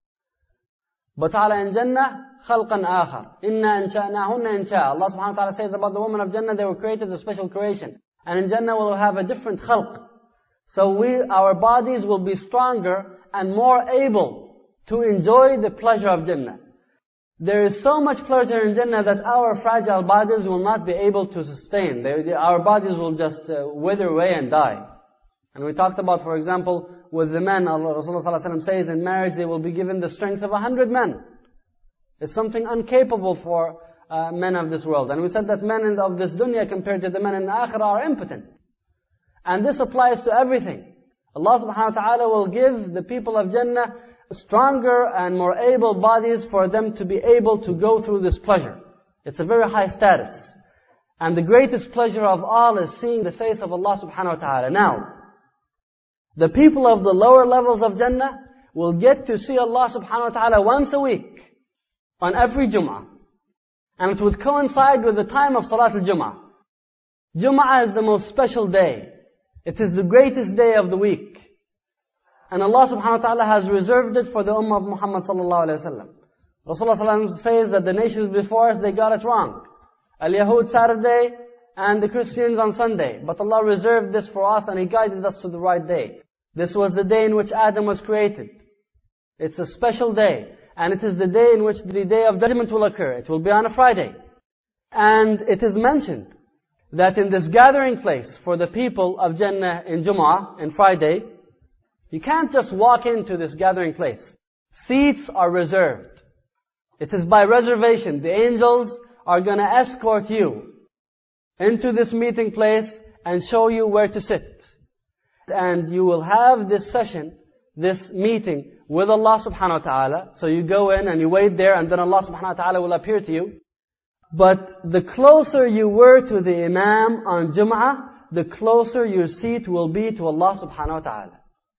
But ta'ala in Jannah, خَلْقًا آخَرٍ إِنَّا أَنْشَأْنَاهُنَّ إِنْشَاءً. Allah subhanahu wa ta'ala says about the women of Jannah, they were created a special creation. And in Jannah we'll have a different khalq. So we, our bodies will be stronger and more able to enjoy the pleasure of Jannah. There is so much pleasure in Jannah that our fragile bodies will not be able to sustain. They, they, our bodies will just uh, wither away and die. And we talked about, for example, with the men, Allah, Rasulullah sallallahu alaihi wasallam says in marriage they will be given the strength of a hundred men. It's something uncapable for uh, men of this world. And we said that men of this dunya compared to the men in the akhirah are impotent. And this applies to everything. Allah subhanahu wa ta'ala will give the people of Jannah stronger and more able bodies for them to be able to go through this pleasure. It's a very high status. And the greatest pleasure of all is seeing the face of Allah subhanahu wa ta'ala. Now, the people of the lower levels of Jannah will get to see Allah subhanahu wa ta'ala once a week, on every Jum'ah. And it would coincide with the time of Salat al-Jum'ah. Jum'ah is the most special day. It is the greatest day of the week. And Allah subhanahu wa ta'ala has reserved it for the Ummah of Muhammad sallallahu alayhi wa sallam. Rasulullah sallallahu alayhi wa sallam says that the nations before us, they got it wrong. Al-Yahud Saturday and the Christians on Sunday. But Allah reserved this for us and He guided us to the right day. This was the day in which Adam was created. It's a special day. And it is the day in which the day of judgment will occur. It will be on a Friday. And it is mentioned that in this gathering place for the people of Jannah in Jum'ah, in Friday, you can't just walk into this gathering place. Seats are reserved. It is by reservation. The angels are going to escort you into this meeting place and show you where to sit. And you will have this session, this meeting with Allah subhanahu wa ta'ala. So you go in and you wait there and then Allah subhanahu wa ta'ala will appear to you. But the closer you were to the Imam on Jum'ah, the closer your seat will be to Allah subhanahu wa ta'ala.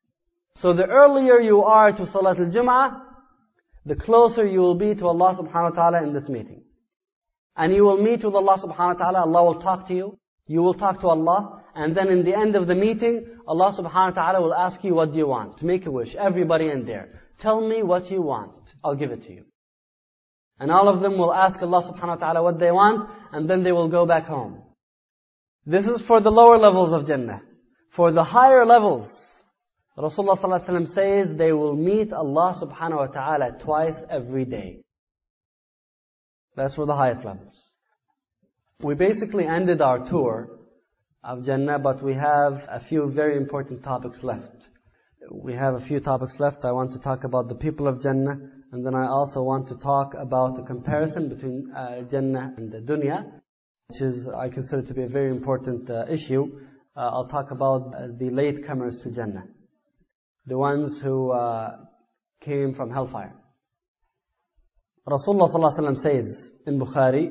So the earlier you are to Salat al-Jum'ah, the closer you will be to Allah subhanahu wa ta'ala in this meeting. And you will meet with Allah subhanahu wa ta'ala, Allah will talk to you, you will talk to Allah, and then in the end of the meeting, Allah subhanahu wa ta'ala will ask you, what do you want? To make a wish, everybody in there. Tell me what you want, I'll give it to you. And all of them will ask Allah subhanahu wa ta'ala what they want, and then they will go back home. This is for the lower levels of Jannah. For the higher levels, Rasulullah sallallahu alaihi wasallam says they will meet Allah subhanahu wa ta'ala twice every day. That's for the highest levels. We basically ended our tour of Jannah, but we have a few very important topics left. We have a few topics left. I want to talk about the people of Jannah, and then I also want to talk about the comparison between uh, Jannah and the dunya, which is, I consider to be a very important uh, issue. Uh, I'll talk about uh, the latecomers to Jannah. The ones who uh, came from hellfire. Rasulullah sallallahu alaihi wasallam says in Bukhari,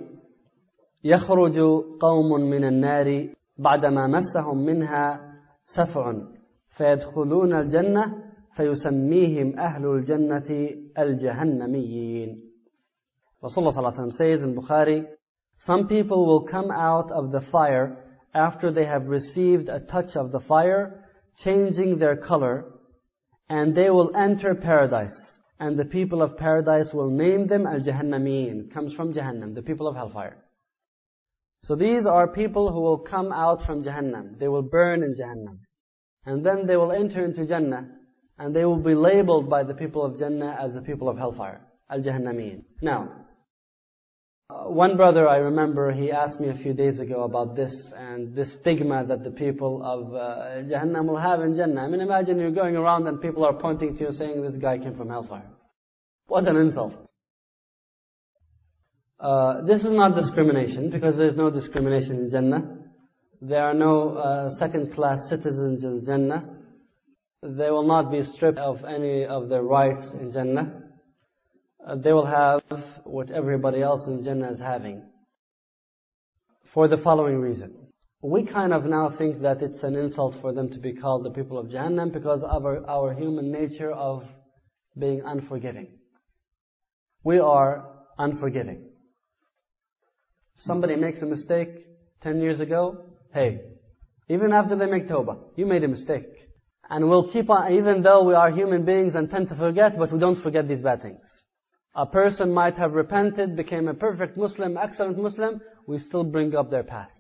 يَخْرُجُ قَوْمٌ مِّنَ النَّارِ بَعْدَمَا مَسَّهُمْ مِنْهَا سَفْعٌ فَيَدْخُلُونَ الْجَنَّةِ فَيُسَمِّيهِمْ أَهْلُ الْجَنَّةِ الْجَهَنَّمِيِّينَ. Rasulullah sallallahu alaihi wasallam says in Bukhari, some people will come out of the fire after they have received a touch of the fire, changing their color, and they will enter paradise. And the people of paradise will name them Al-Jahannameen. Comes from Jahannam, the people of hellfire. So these are people who will come out from Jahannam. They will burn in Jahannam. And then they will enter into Jannah. And they will be labeled by the people of Jannah as the people of hellfire. Al-Jahannameen. Now, uh, one brother I remember, he asked me a few days ago about this and this stigma that the people of uh, Jahannam will have in Jannah. I mean, imagine you're going around and people are pointing to you saying this guy came from hellfire. What an insult. Uh, this is not discrimination, because there is no discrimination in Jannah. There are no uh, second-class citizens in Jannah. They will not be stripped of any of their rights in Jannah. Uh, they will have what everybody else in Jannah is having. For the following reason. We kind of now think that it's an insult for them to be called the people of Jahannam because of our, our human nature of being unforgiving. We are unforgiving. If somebody makes a mistake ten years ago, hey, even after they make tawbah, you made a mistake. And we'll keep on, even though we are human beings and tend to forget, but we don't forget these bad things. A person might have repented, became a perfect Muslim, excellent Muslim, we still bring up their past.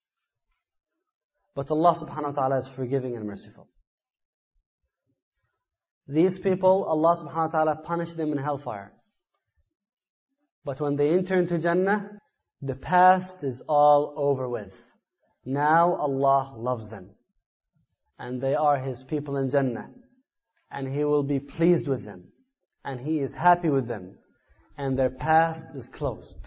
But Allah subhanahu wa ta'ala is forgiving and merciful. These people, Allah subhanahu wa ta'ala punished them in hellfire. But when they enter into Jannah, the past is all over with. Now Allah loves them. And they are His people in Jannah. And He will be pleased with them. And He is happy with them. And their past is closed.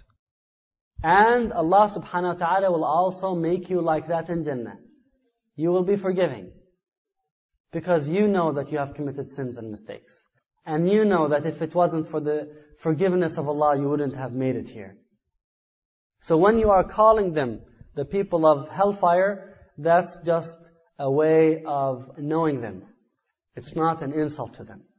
And Allah subhanahu wa ta'ala will also make you like that in Jannah. You will be forgiving. Because you know that you have committed sins and mistakes. And you know that if it wasn't for the forgiveness of Allah, you wouldn't have made it here. So when you are calling them the people of hellfire, that's just a way of knowing them. It's not an insult to them.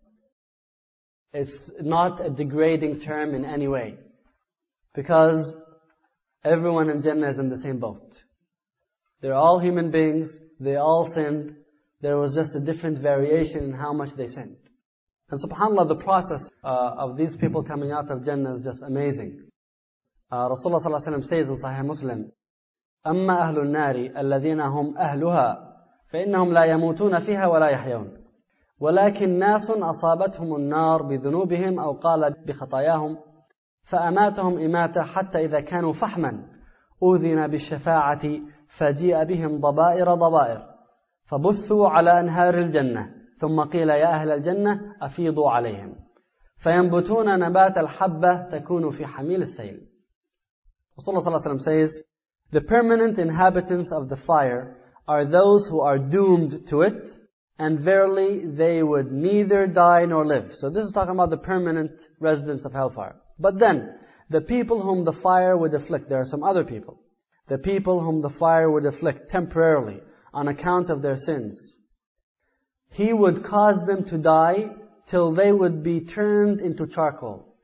It's not a degrading term in any way. Because everyone in Jannah is in the same boat. They're all human beings. They all sinned. There was just a different variation in how much they sinned. And subhanAllah, the process uh, of these people coming out of Jannah is just amazing. Uh, Rasulullah sallallahu alaihi wasallam says in Sahih Muslim, أما أهل النار الذين هم أهلها فإنهم لا يموتون فيها ولا يحيون ولكن ناس أصابتهم النار بذنوبهم أو قال بخطاياهم فأماتهم إماتة حتى إذا كانوا فحما أذن بالشفاعة فجيء بهم ضبائر ضبائر فبثوا على أنهار الجنة ثم قيل يا أهل الجنة أفيضوا عليهم فينبتون نبات الحبة تكون في حميل السيل. Rasulullah sallallahu alaihi wasallam says, the permanent inhabitants of the fire are those who are doomed to it, and verily they would neither die nor live. So this is talking about the permanent residents of hellfire. But then, the people whom the fire would afflict, there are some other people. The people whom the fire would afflict temporarily on account of their sins. He would cause them to die till they would be turned into charcoal.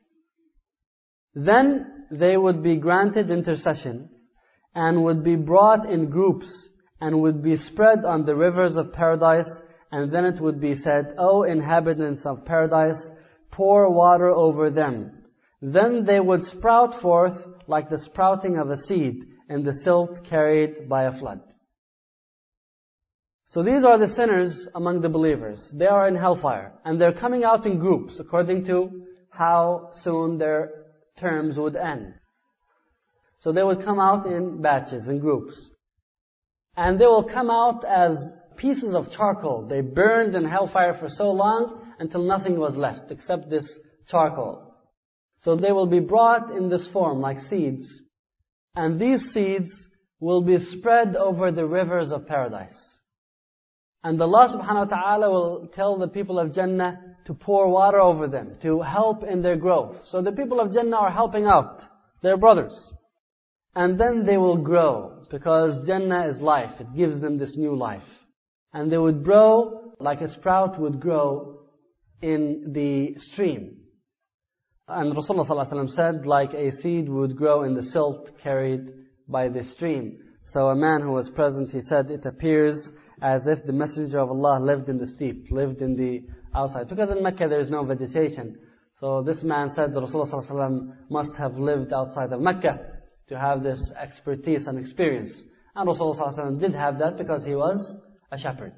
Then they would be granted intercession and would be brought in groups and would be spread on the rivers of paradise, and then it would be said, O inhabitants of paradise, pour water over them. Then they would sprout forth like the sprouting of a seed in the silt carried by a flood. So these are the sinners among the believers. They are in hellfire. And they're coming out in groups according to how soon their terms would end. So they would come out in batches, in groups. And they will come out as pieces of charcoal. They burned in hellfire for so long until nothing was left except this charcoal. So they will be brought in this form like seeds. And these seeds will be spread over the rivers of paradise. And Allah subhanahu wa ta'ala will tell the people of Jannah to pour water over them, to help in their growth. So the people of Jannah are helping out their brothers. And then they will grow, because Jannah is life. It gives them this new life. And they would grow like a sprout would grow in the stream. And Rasulullah sallallahu alaihi wasallam said, like a seed would grow in the silt carried by the stream. So a man who was present, he said, it appears as if the Messenger of Allah lived in the steppe, lived in the outside. Because in Mecca there is no vegetation. So this man said that Rasulullah sallallahu alaihi wasallam must have lived outside of Mecca to have this expertise and experience. And Rasulullah sallallahu alaihi wasallam did have that because he was a shepherd.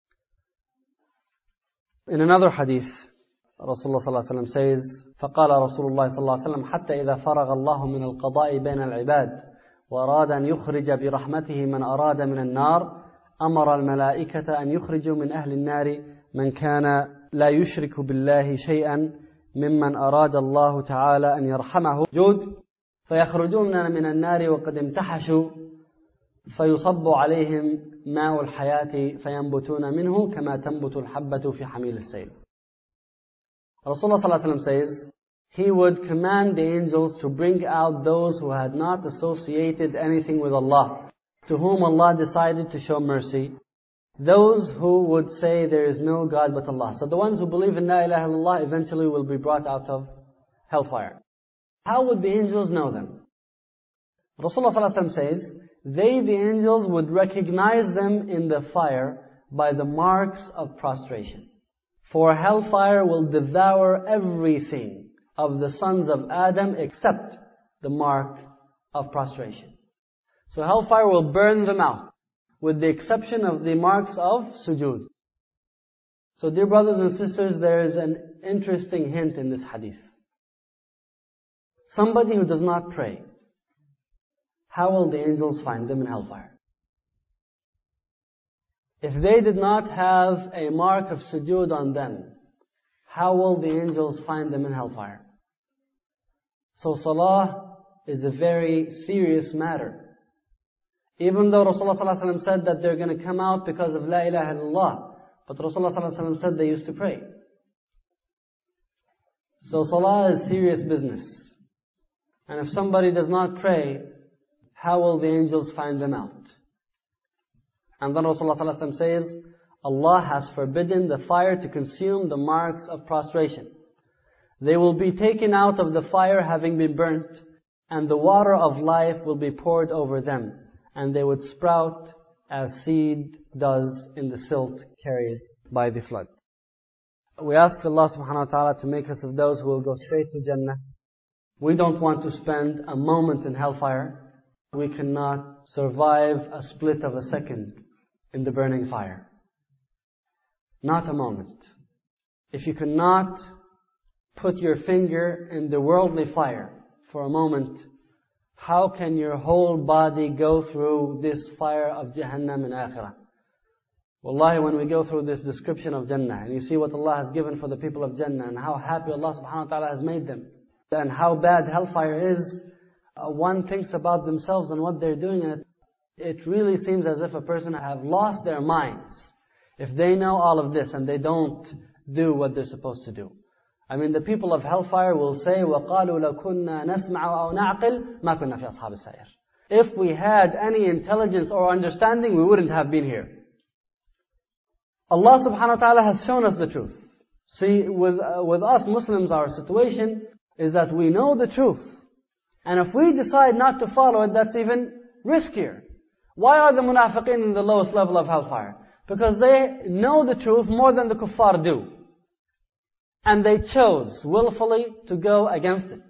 In another hadith, Rasulullah sallallahu alaihi wasallam says, فقال رسول الله صلى الله عليه وسلم حتى إذا فرغ الله من القضاء بين العباد وأراد أن يخرج برحمته من أراد من النار أمر الملائكة أن يخرجوا من أهل النار من كان لا يشرك بالله شيئا ممن أراد الله تعالى أن يرحمه جود فيخرجون من النار وقد امتحشوا فيصب عليهم ماء الحياة فينبتون منه كما تنبت الحبة في حميل السيل. Rasulullah sallallahu alaihi wasallam says, he would command the angels to bring out those who had not associated anything with Allah, to whom Allah decided to show mercy, those who would say there is no God but Allah. So the ones who believe in La ilaha illallah eventually will be brought out of hellfire. How would the angels know them? Rasulullah sallallahu alaihi wasallam says, they, the angels, would recognize them in the fire by the marks of prostration. For hellfire will devour everything of the sons of Adam except the mark of prostration. So hellfire will burn them out, with the exception of the marks of sujood. So dear brothers and sisters, there is an interesting hint in this hadith. Somebody who does not pray, how will the angels find them in hellfire? If they did not have a mark of sujood on them, how will the angels find them in hellfire? So salah is a very serious matter. Even though Rasulullah sallallahu alaihi wasallam said that they're going to come out because of La ilaha illallah, but Rasulullah sallallahu alaihi wasallam said they used to pray. So salah is serious business. And if somebody does not pray, how will the angels find them out? And then Rasulullah sallallahu alaihi wasallam says, Allah has forbidden the fire to consume the marks of prostration. They will be taken out of the fire having been burnt, and the water of life will be poured over them, and they would sprout as seed does in the silt carried by the flood. We ask Allah subhanahu wa ta'ala to make us of those who will go straight to Jannah. We don't want to spend a moment in hellfire. We cannot survive a split of a second in the burning fire. Not a moment. If you cannot put your finger in the worldly fire for a moment, how can your whole body go through this fire of Jahannam in Akhirah? Wallahi, when we go through this description of Jannah, and you see what Allah has given for the people of Jannah, and how happy Allah subhanahu wa ta'ala has made them, and how bad hellfire is, uh, one thinks about themselves and what they're doing, and it, it really seems as if a person have lost their minds if they know all of this and they don't do what they're supposed to do. I mean, the people of hellfire will say, وَقَالُوا لَوْ كُنَّا نَسْمَعُ أَوْ نَعْقِلْ مَا كُنَّا فِي أَصْحَابِ السَّعِيرِ. If we had any intelligence or understanding, we wouldn't have been here. Allah subhanahu wa ta'ala has shown us the truth. See, with, uh, with us Muslims, our situation is that we know the truth. And if we decide not to follow it, that's even riskier. Why are the munafiqeen in the lowest level of hellfire? Because they know the truth more than the kuffar do. And they chose willfully to go against it.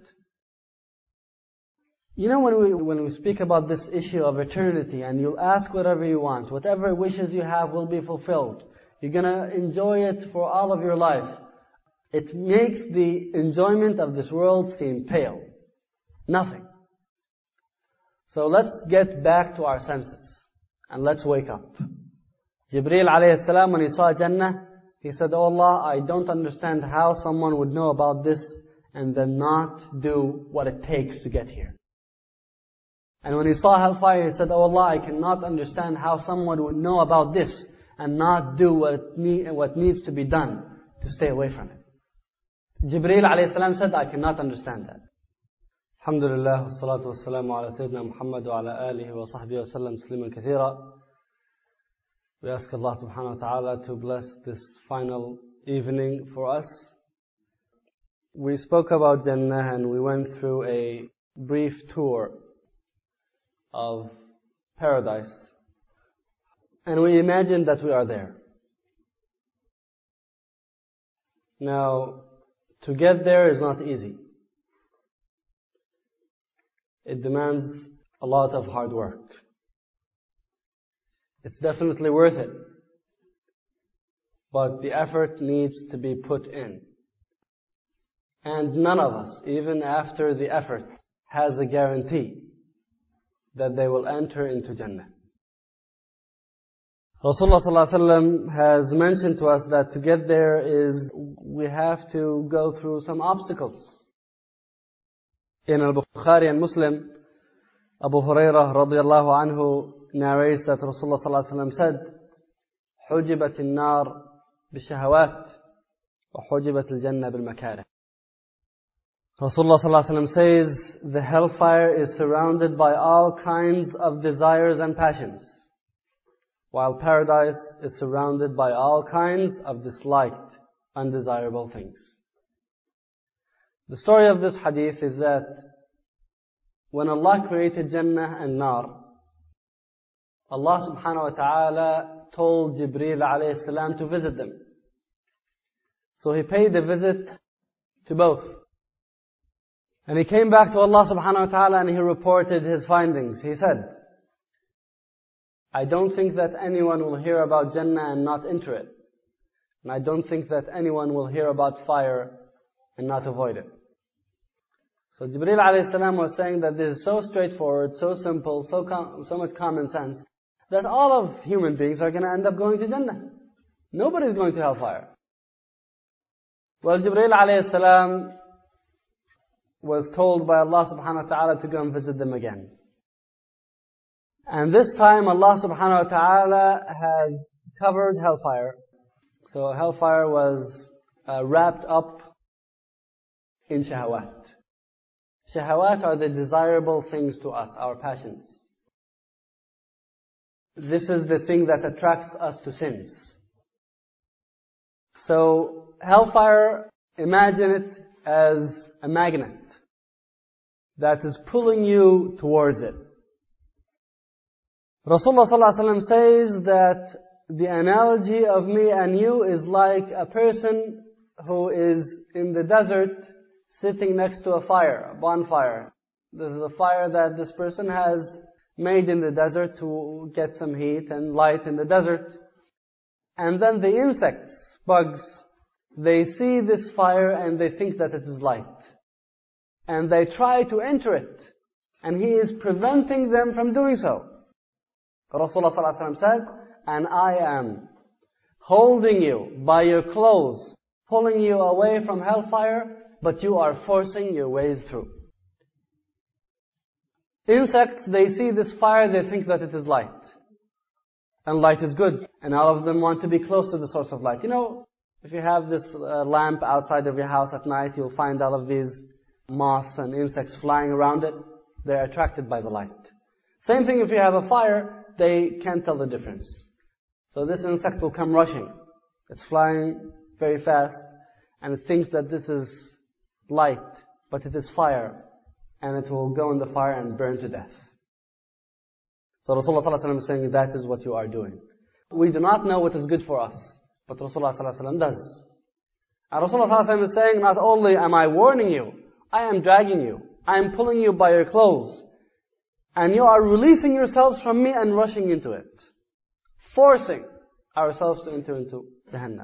You know, when we when we speak about this issue of eternity, and you'll ask whatever you want, whatever wishes you have will be fulfilled. You're going to enjoy it for all of your life. It makes the enjoyment of this world seem pale. Nothing. So let's get back to our senses. And let's wake up. Jibreel alayhi salam, when he saw Jannah, he said, "Oh Allah, I don't understand how someone would know about this and then not do what it takes to get here." And when he saw hellfire, he said, "Oh Allah, I cannot understand how someone would know about this and not do what, need, what needs to be done to stay away from it." Jibreel alayhi salam said, "I cannot understand that." Alhamdulillah, wassalatu wassalamu ala Sayyidina Muhammad wa ala alihi wa sahbihi wa sallam tasliman kathira. We ask Allah subhanahu wa ta'ala to bless this final evening for us. We spoke about Jannah and we went through a brief tour of paradise. And we imagined that we are there. Now, to get there is not easy. It demands a lot of hard work. It's definitely worth it. But the effort needs to be put in. And none of us, even after the effort, has a guarantee that they will enter into Jannah. Rasulullah sallallahu alaihi wasallam has mentioned to us that to get there is, we have to go through some obstacles. In Al-Bukhari and Muslim, Abu Hurairah radiyallahu anhu narrates that Rasulullah sallallahu alaihi wasallam said, حُجِبَتِ النَّارِ بِالشَّهَوَاتِ وَحُجِبَتِ الْجَنَّةِ بِالْمَكَارِهِ. Rasulullah sallallahu alaihi wasallam says, the hellfire is surrounded by all kinds of desires and passions, while paradise is surrounded by all kinds of disliked, undesirable things. The story of this hadith is that when Allah created Jannah and Nar, Allah subhanahu wa ta'ala told Jibreel alayhi salam to visit them. So he paid a visit to both. And he came back to Allah subhanahu wa ta'ala and he reported his findings. He said, I don't think that anyone will hear about Jannah and not enter it. And I don't think that anyone will hear about fire and not avoid it. So Jibreel alayhi salam was saying that this is so straightforward, so simple, so com- so much common sense, that all of human beings are going to end up going to Jannah. Nobody is going to hellfire. Well, Jibreel alayhi salam was told by Allah subhanahu wa ta'ala to go and visit them again. And this time Allah subhanahu wa ta'ala has covered hellfire. So hellfire was uh, wrapped up in shahawat. Shahawat are the desirable things to us, our passions. This is the thing that attracts us to sins. So hellfire, imagine it as a magnet that is pulling you towards it. Rasulullah sallallahu alaihi wasallam says that the analogy of me and you is like a person who is in the desert sitting next to a fire, a bonfire. This is a fire that this person has made in the desert to get some heat and light in the desert. And then the insects, bugs, they see this fire and they think that it is light. And they try to enter it. And he is preventing them from doing so. Rasulullah sallallahu alaihi wasallam said, and I am holding you by your clothes, pulling you away from hellfire, but you are forcing your ways through. Insects, they see this fire, they think that it is light. And light is good. And all of them want to be close to the source of light. You know, if you have this uh, lamp outside of your house at night, you'll find all of these moths and insects flying around it. They're attracted by the light. Same thing if you have a fire, they can't tell the difference. So this insect will come rushing. It's flying very fast, and it thinks that this is light, but it is fire, and it will go in the fire and burn to death. So Rasulullah sallallahu alaihi wasallam is saying that is what you are doing. We do not know what is good for us, but Rasulullah sallallahu alaihi wasallam does. And Rasulullah sallallahu alaihi wasallam is saying, not only am I warning you, I am dragging you, I am pulling you by your clothes, and you are releasing yourselves from me and rushing into it, forcing ourselves to enter into Jahannam.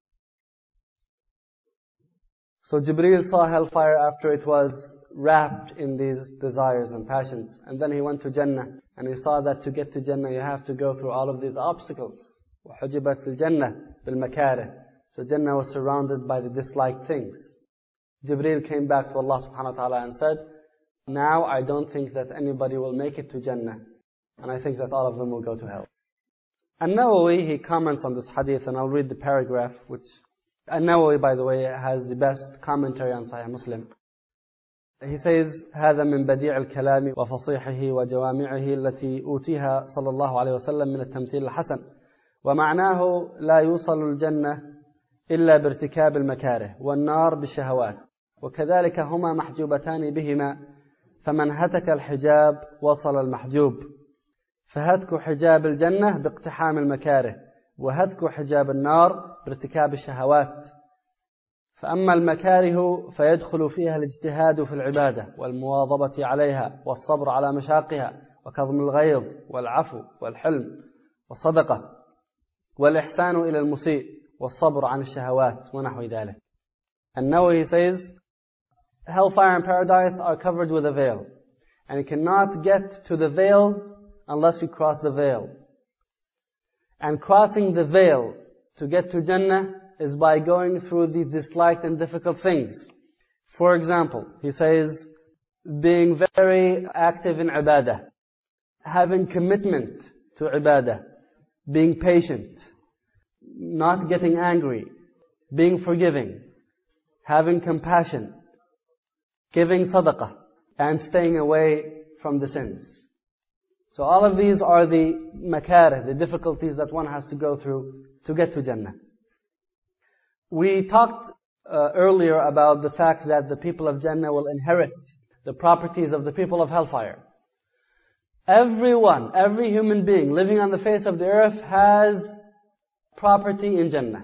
So Jibreel saw hellfire after it was wrapped in these desires and passions. And then he went to Jannah. And he saw that to get to Jannah, you have to go through all of these obstacles. وَحُجِبَتِ الْجَنَّةِ بِالْمَكَارِهِ. So Jannah was surrounded by the disliked things. Jibreel came back to Allah subhanahu wa ta'ala and said, now I don't think that anybody will make it to Jannah. And I think that all of them will go to hell. An-Nawawi, he comments on this hadith, and I'll read the paragraph, which An-Nawawi, by the way, has the best commentary on Sahih Muslim. He says, هذا من بديع الكلام وفصيحه وجوامعه التي أوتيها صلى الله عليه وسلم من التمثيل الحسن ومعناه لا يوصل الجنة إلا بارتكاب المكاره والنار بالشهوات وكذلك هما محجوبتان بهما فمن هتك الحجاب وصل المحجوب فهتك حجاب الجنة باقتحام المكاره وهتك حجاب النار بارتكاب الشهوات فأما المكاره فيدخل فيها الاجتهاد في العبادة والمواظبة عليها والصبر على مشاقها وكظم الغيظ والعفو والحلم والصدقة والإحسان إلى المسيء والصبر عن الشهوات ونحو ذلك. النووي says, hellfire and paradise are covered with a veil, and you cannot get to the veil unless you cross the veil. And crossing the veil to get to Jannah is by going through the disliked and difficult things. For example, he says, being very active in ibadah, having commitment to ibadah, being patient, not getting angry, being forgiving, having compassion, giving sadaqah, and staying away from the sins. So all of these are the makarih, the difficulties that one has to go through to get to Jannah. We talked uh, earlier about the fact that the people of Jannah will inherit the properties of the people of hellfire. Everyone, every human being living on the face of the earth has property in Jannah.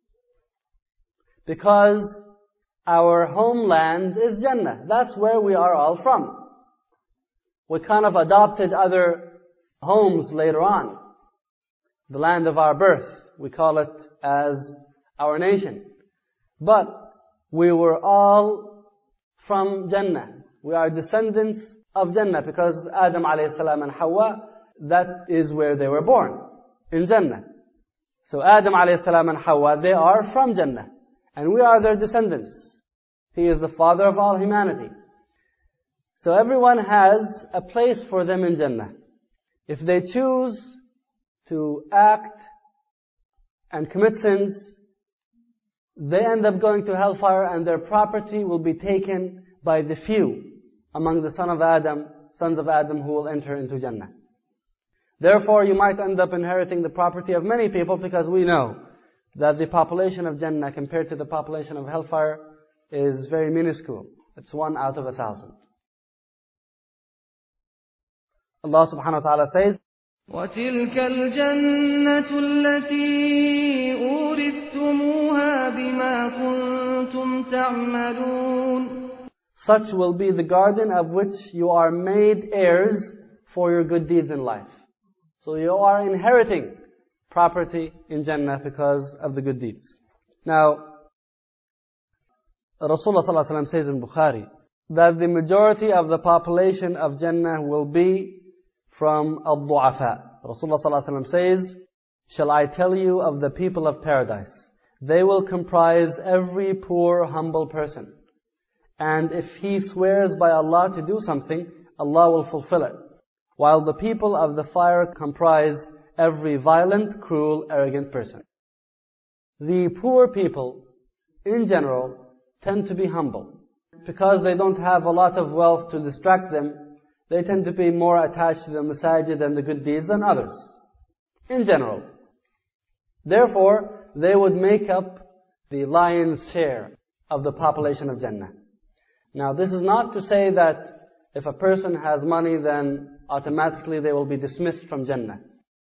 Because our homeland is Jannah. That's where we are all from. We kind of adopted other homes later on. The land of our birth, we call it as our nation. But we were all from Jannah. We are descendants of Jannah because Adam alayhi salam and Hawa, that is where they were born, in Jannah. So Adam alayhi salam and Hawa, they are from Jannah. And we are their descendants. He is the father of all humanity. So everyone has a place for them in Jannah. If they choose to act and commit sins, they end up going to hellfire and their property will be taken by the few among the son of Adam, sons of Adam who will enter into Jannah. Therefore, you might end up inheriting the property of many people because we know that the population of Jannah compared to the population of hellfire is very minuscule. It's one out of a thousand. Allah subhanahu wa ta'ala says, وَتِلْكَ الْجَنَّةُ الَّتِي أُورِثْتُمُوهَا بِمَا كُنْتُمْ تَعْمَلُونَ. Such will be the garden of which you are made heirs for your good deeds in life. So you are inheriting property in Jannah because of the good deeds. Now, Rasulullah sallallahu alaihi wasallam says in Bukhari that the majority of the population of Jannah will be from al-du'afa. Rasulullah sallallahu alaihi wasallam says, shall I tell you of the people of paradise? They will comprise every poor, humble person. And if he swears by Allah to do something, Allah will fulfill it. While the people of the fire comprise every violent, cruel, arrogant person. The poor people, in general, tend to be humble. Because they don't have a lot of wealth to distract them, they tend to be more attached to the masajid and the good deeds than others. In general. Therefore, they would make up the lion's share of the population of Jannah. Now, this is not to say that if a person has money, then automatically they will be dismissed from Jannah.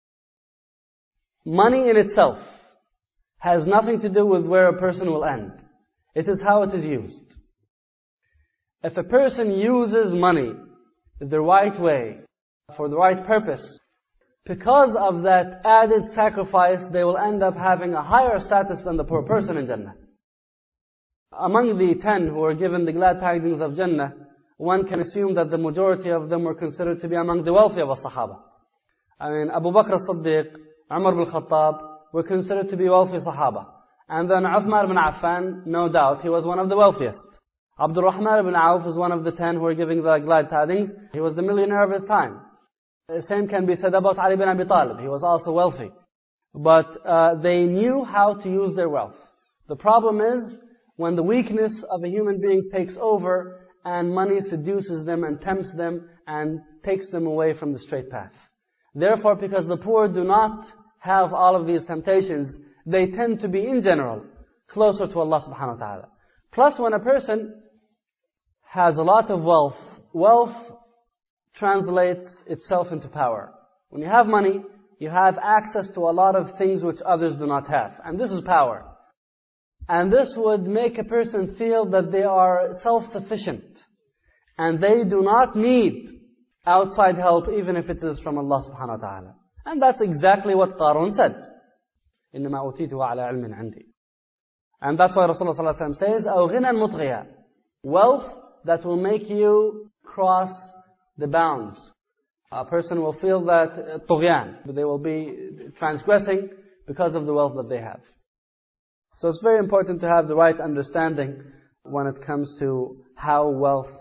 Money in itself has nothing to do with where a person will end. It is how it is used. If a person uses money the right way, for the right purpose, because of that added sacrifice, they will end up having a higher status than the poor person in Jannah. Among the ten who were given the glad tidings of Jannah, one can assume that the majority of them were considered to be among the wealthy of the Sahaba. I mean, Abu Bakr as-Siddiq, Umar ibn Khattab were considered to be wealthy Sahaba. And then Uthman ibn Affan, no doubt, he was one of the wealthiest. Abdul Rahman ibn Auf is one of the ten who were giving the glad tidings. He was the millionaire of his time. The same can be said about Ali ibn Abi Talib. He was also wealthy. But uh, they knew how to use their wealth. The problem is when the weakness of a human being takes over and money seduces them and tempts them and takes them away from the straight path. Therefore, because the poor do not have all of these temptations, they tend to be, in general, closer to Allah subhanahu wa ta'ala. Plus, when a person has a lot of wealth, wealth translates itself into power. When you have money, you have access to a lot of things which others do not have. And this is power. And this would make a person feel that they are self-sufficient. And they do not need outside help, even if it is from Allah subhanahu wa ta'ala. And that's exactly what Qarun said. إِنَّمَا أُوتِيتُهُ عَلَىٰ عِلْمٍ عِنْدِي. And that's why Rasulullah sallallahu alaihi wasallam says, أَوْ غِنًى مُطْغِيًا. Wealth that will make you cross the bounds. A person will feel that طغيان, they will be transgressing because of the wealth that they have. So it's very important to have the right understanding when it comes to how wealth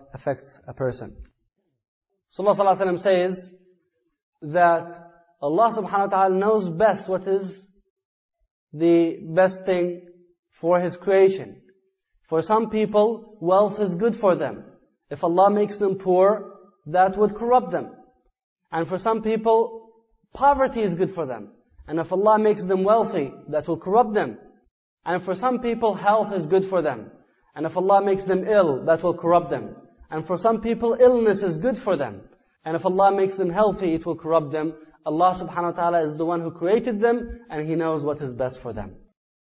affects a person. So Allah sallallahu alaihi wasallam says that Allah subhanahu wa ta'ala knows best what is the best thing for His creation. For some people, wealth is good for them. If Allah makes them poor, that would corrupt them. And for some people, poverty is good for them. And if Allah makes them wealthy, that will corrupt them. And for some people, health is good for them. And if Allah makes them ill, that will corrupt them. And for some people, illness is good for them. And if Allah makes them healthy, it will corrupt them. Allah subhanahu wa ta'ala is the one who created them, and He knows what is best for them.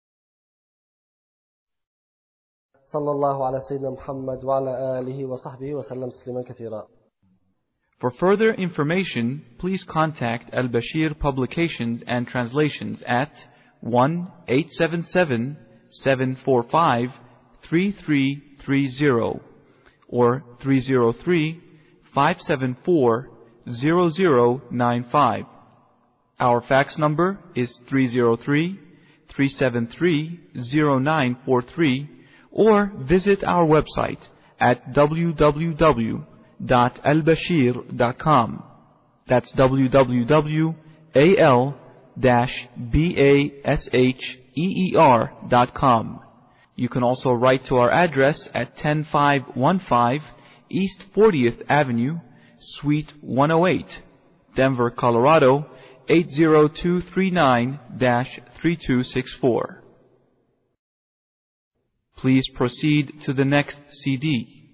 sallallahu ala sayyidina Muhammad wa ala alihi wa sahbihi wa sallam tasliman kathira. For further information, please contact Al-Bashir Publications and Translations at one eight seven seven, seven four five, three three three zero or three zero three, five seven four, zero zero nine five. Our fax number is three zero three, three seven three, zero nine four three, or visit our website at w w w dot al bashir dot com. That's w w w dot al basher dot com. You can also write to our address at ten five one five East fortieth Avenue, Suite one oh eight, Denver, Colorado eight zero two three nine dash three two six four. Please proceed to the next C D.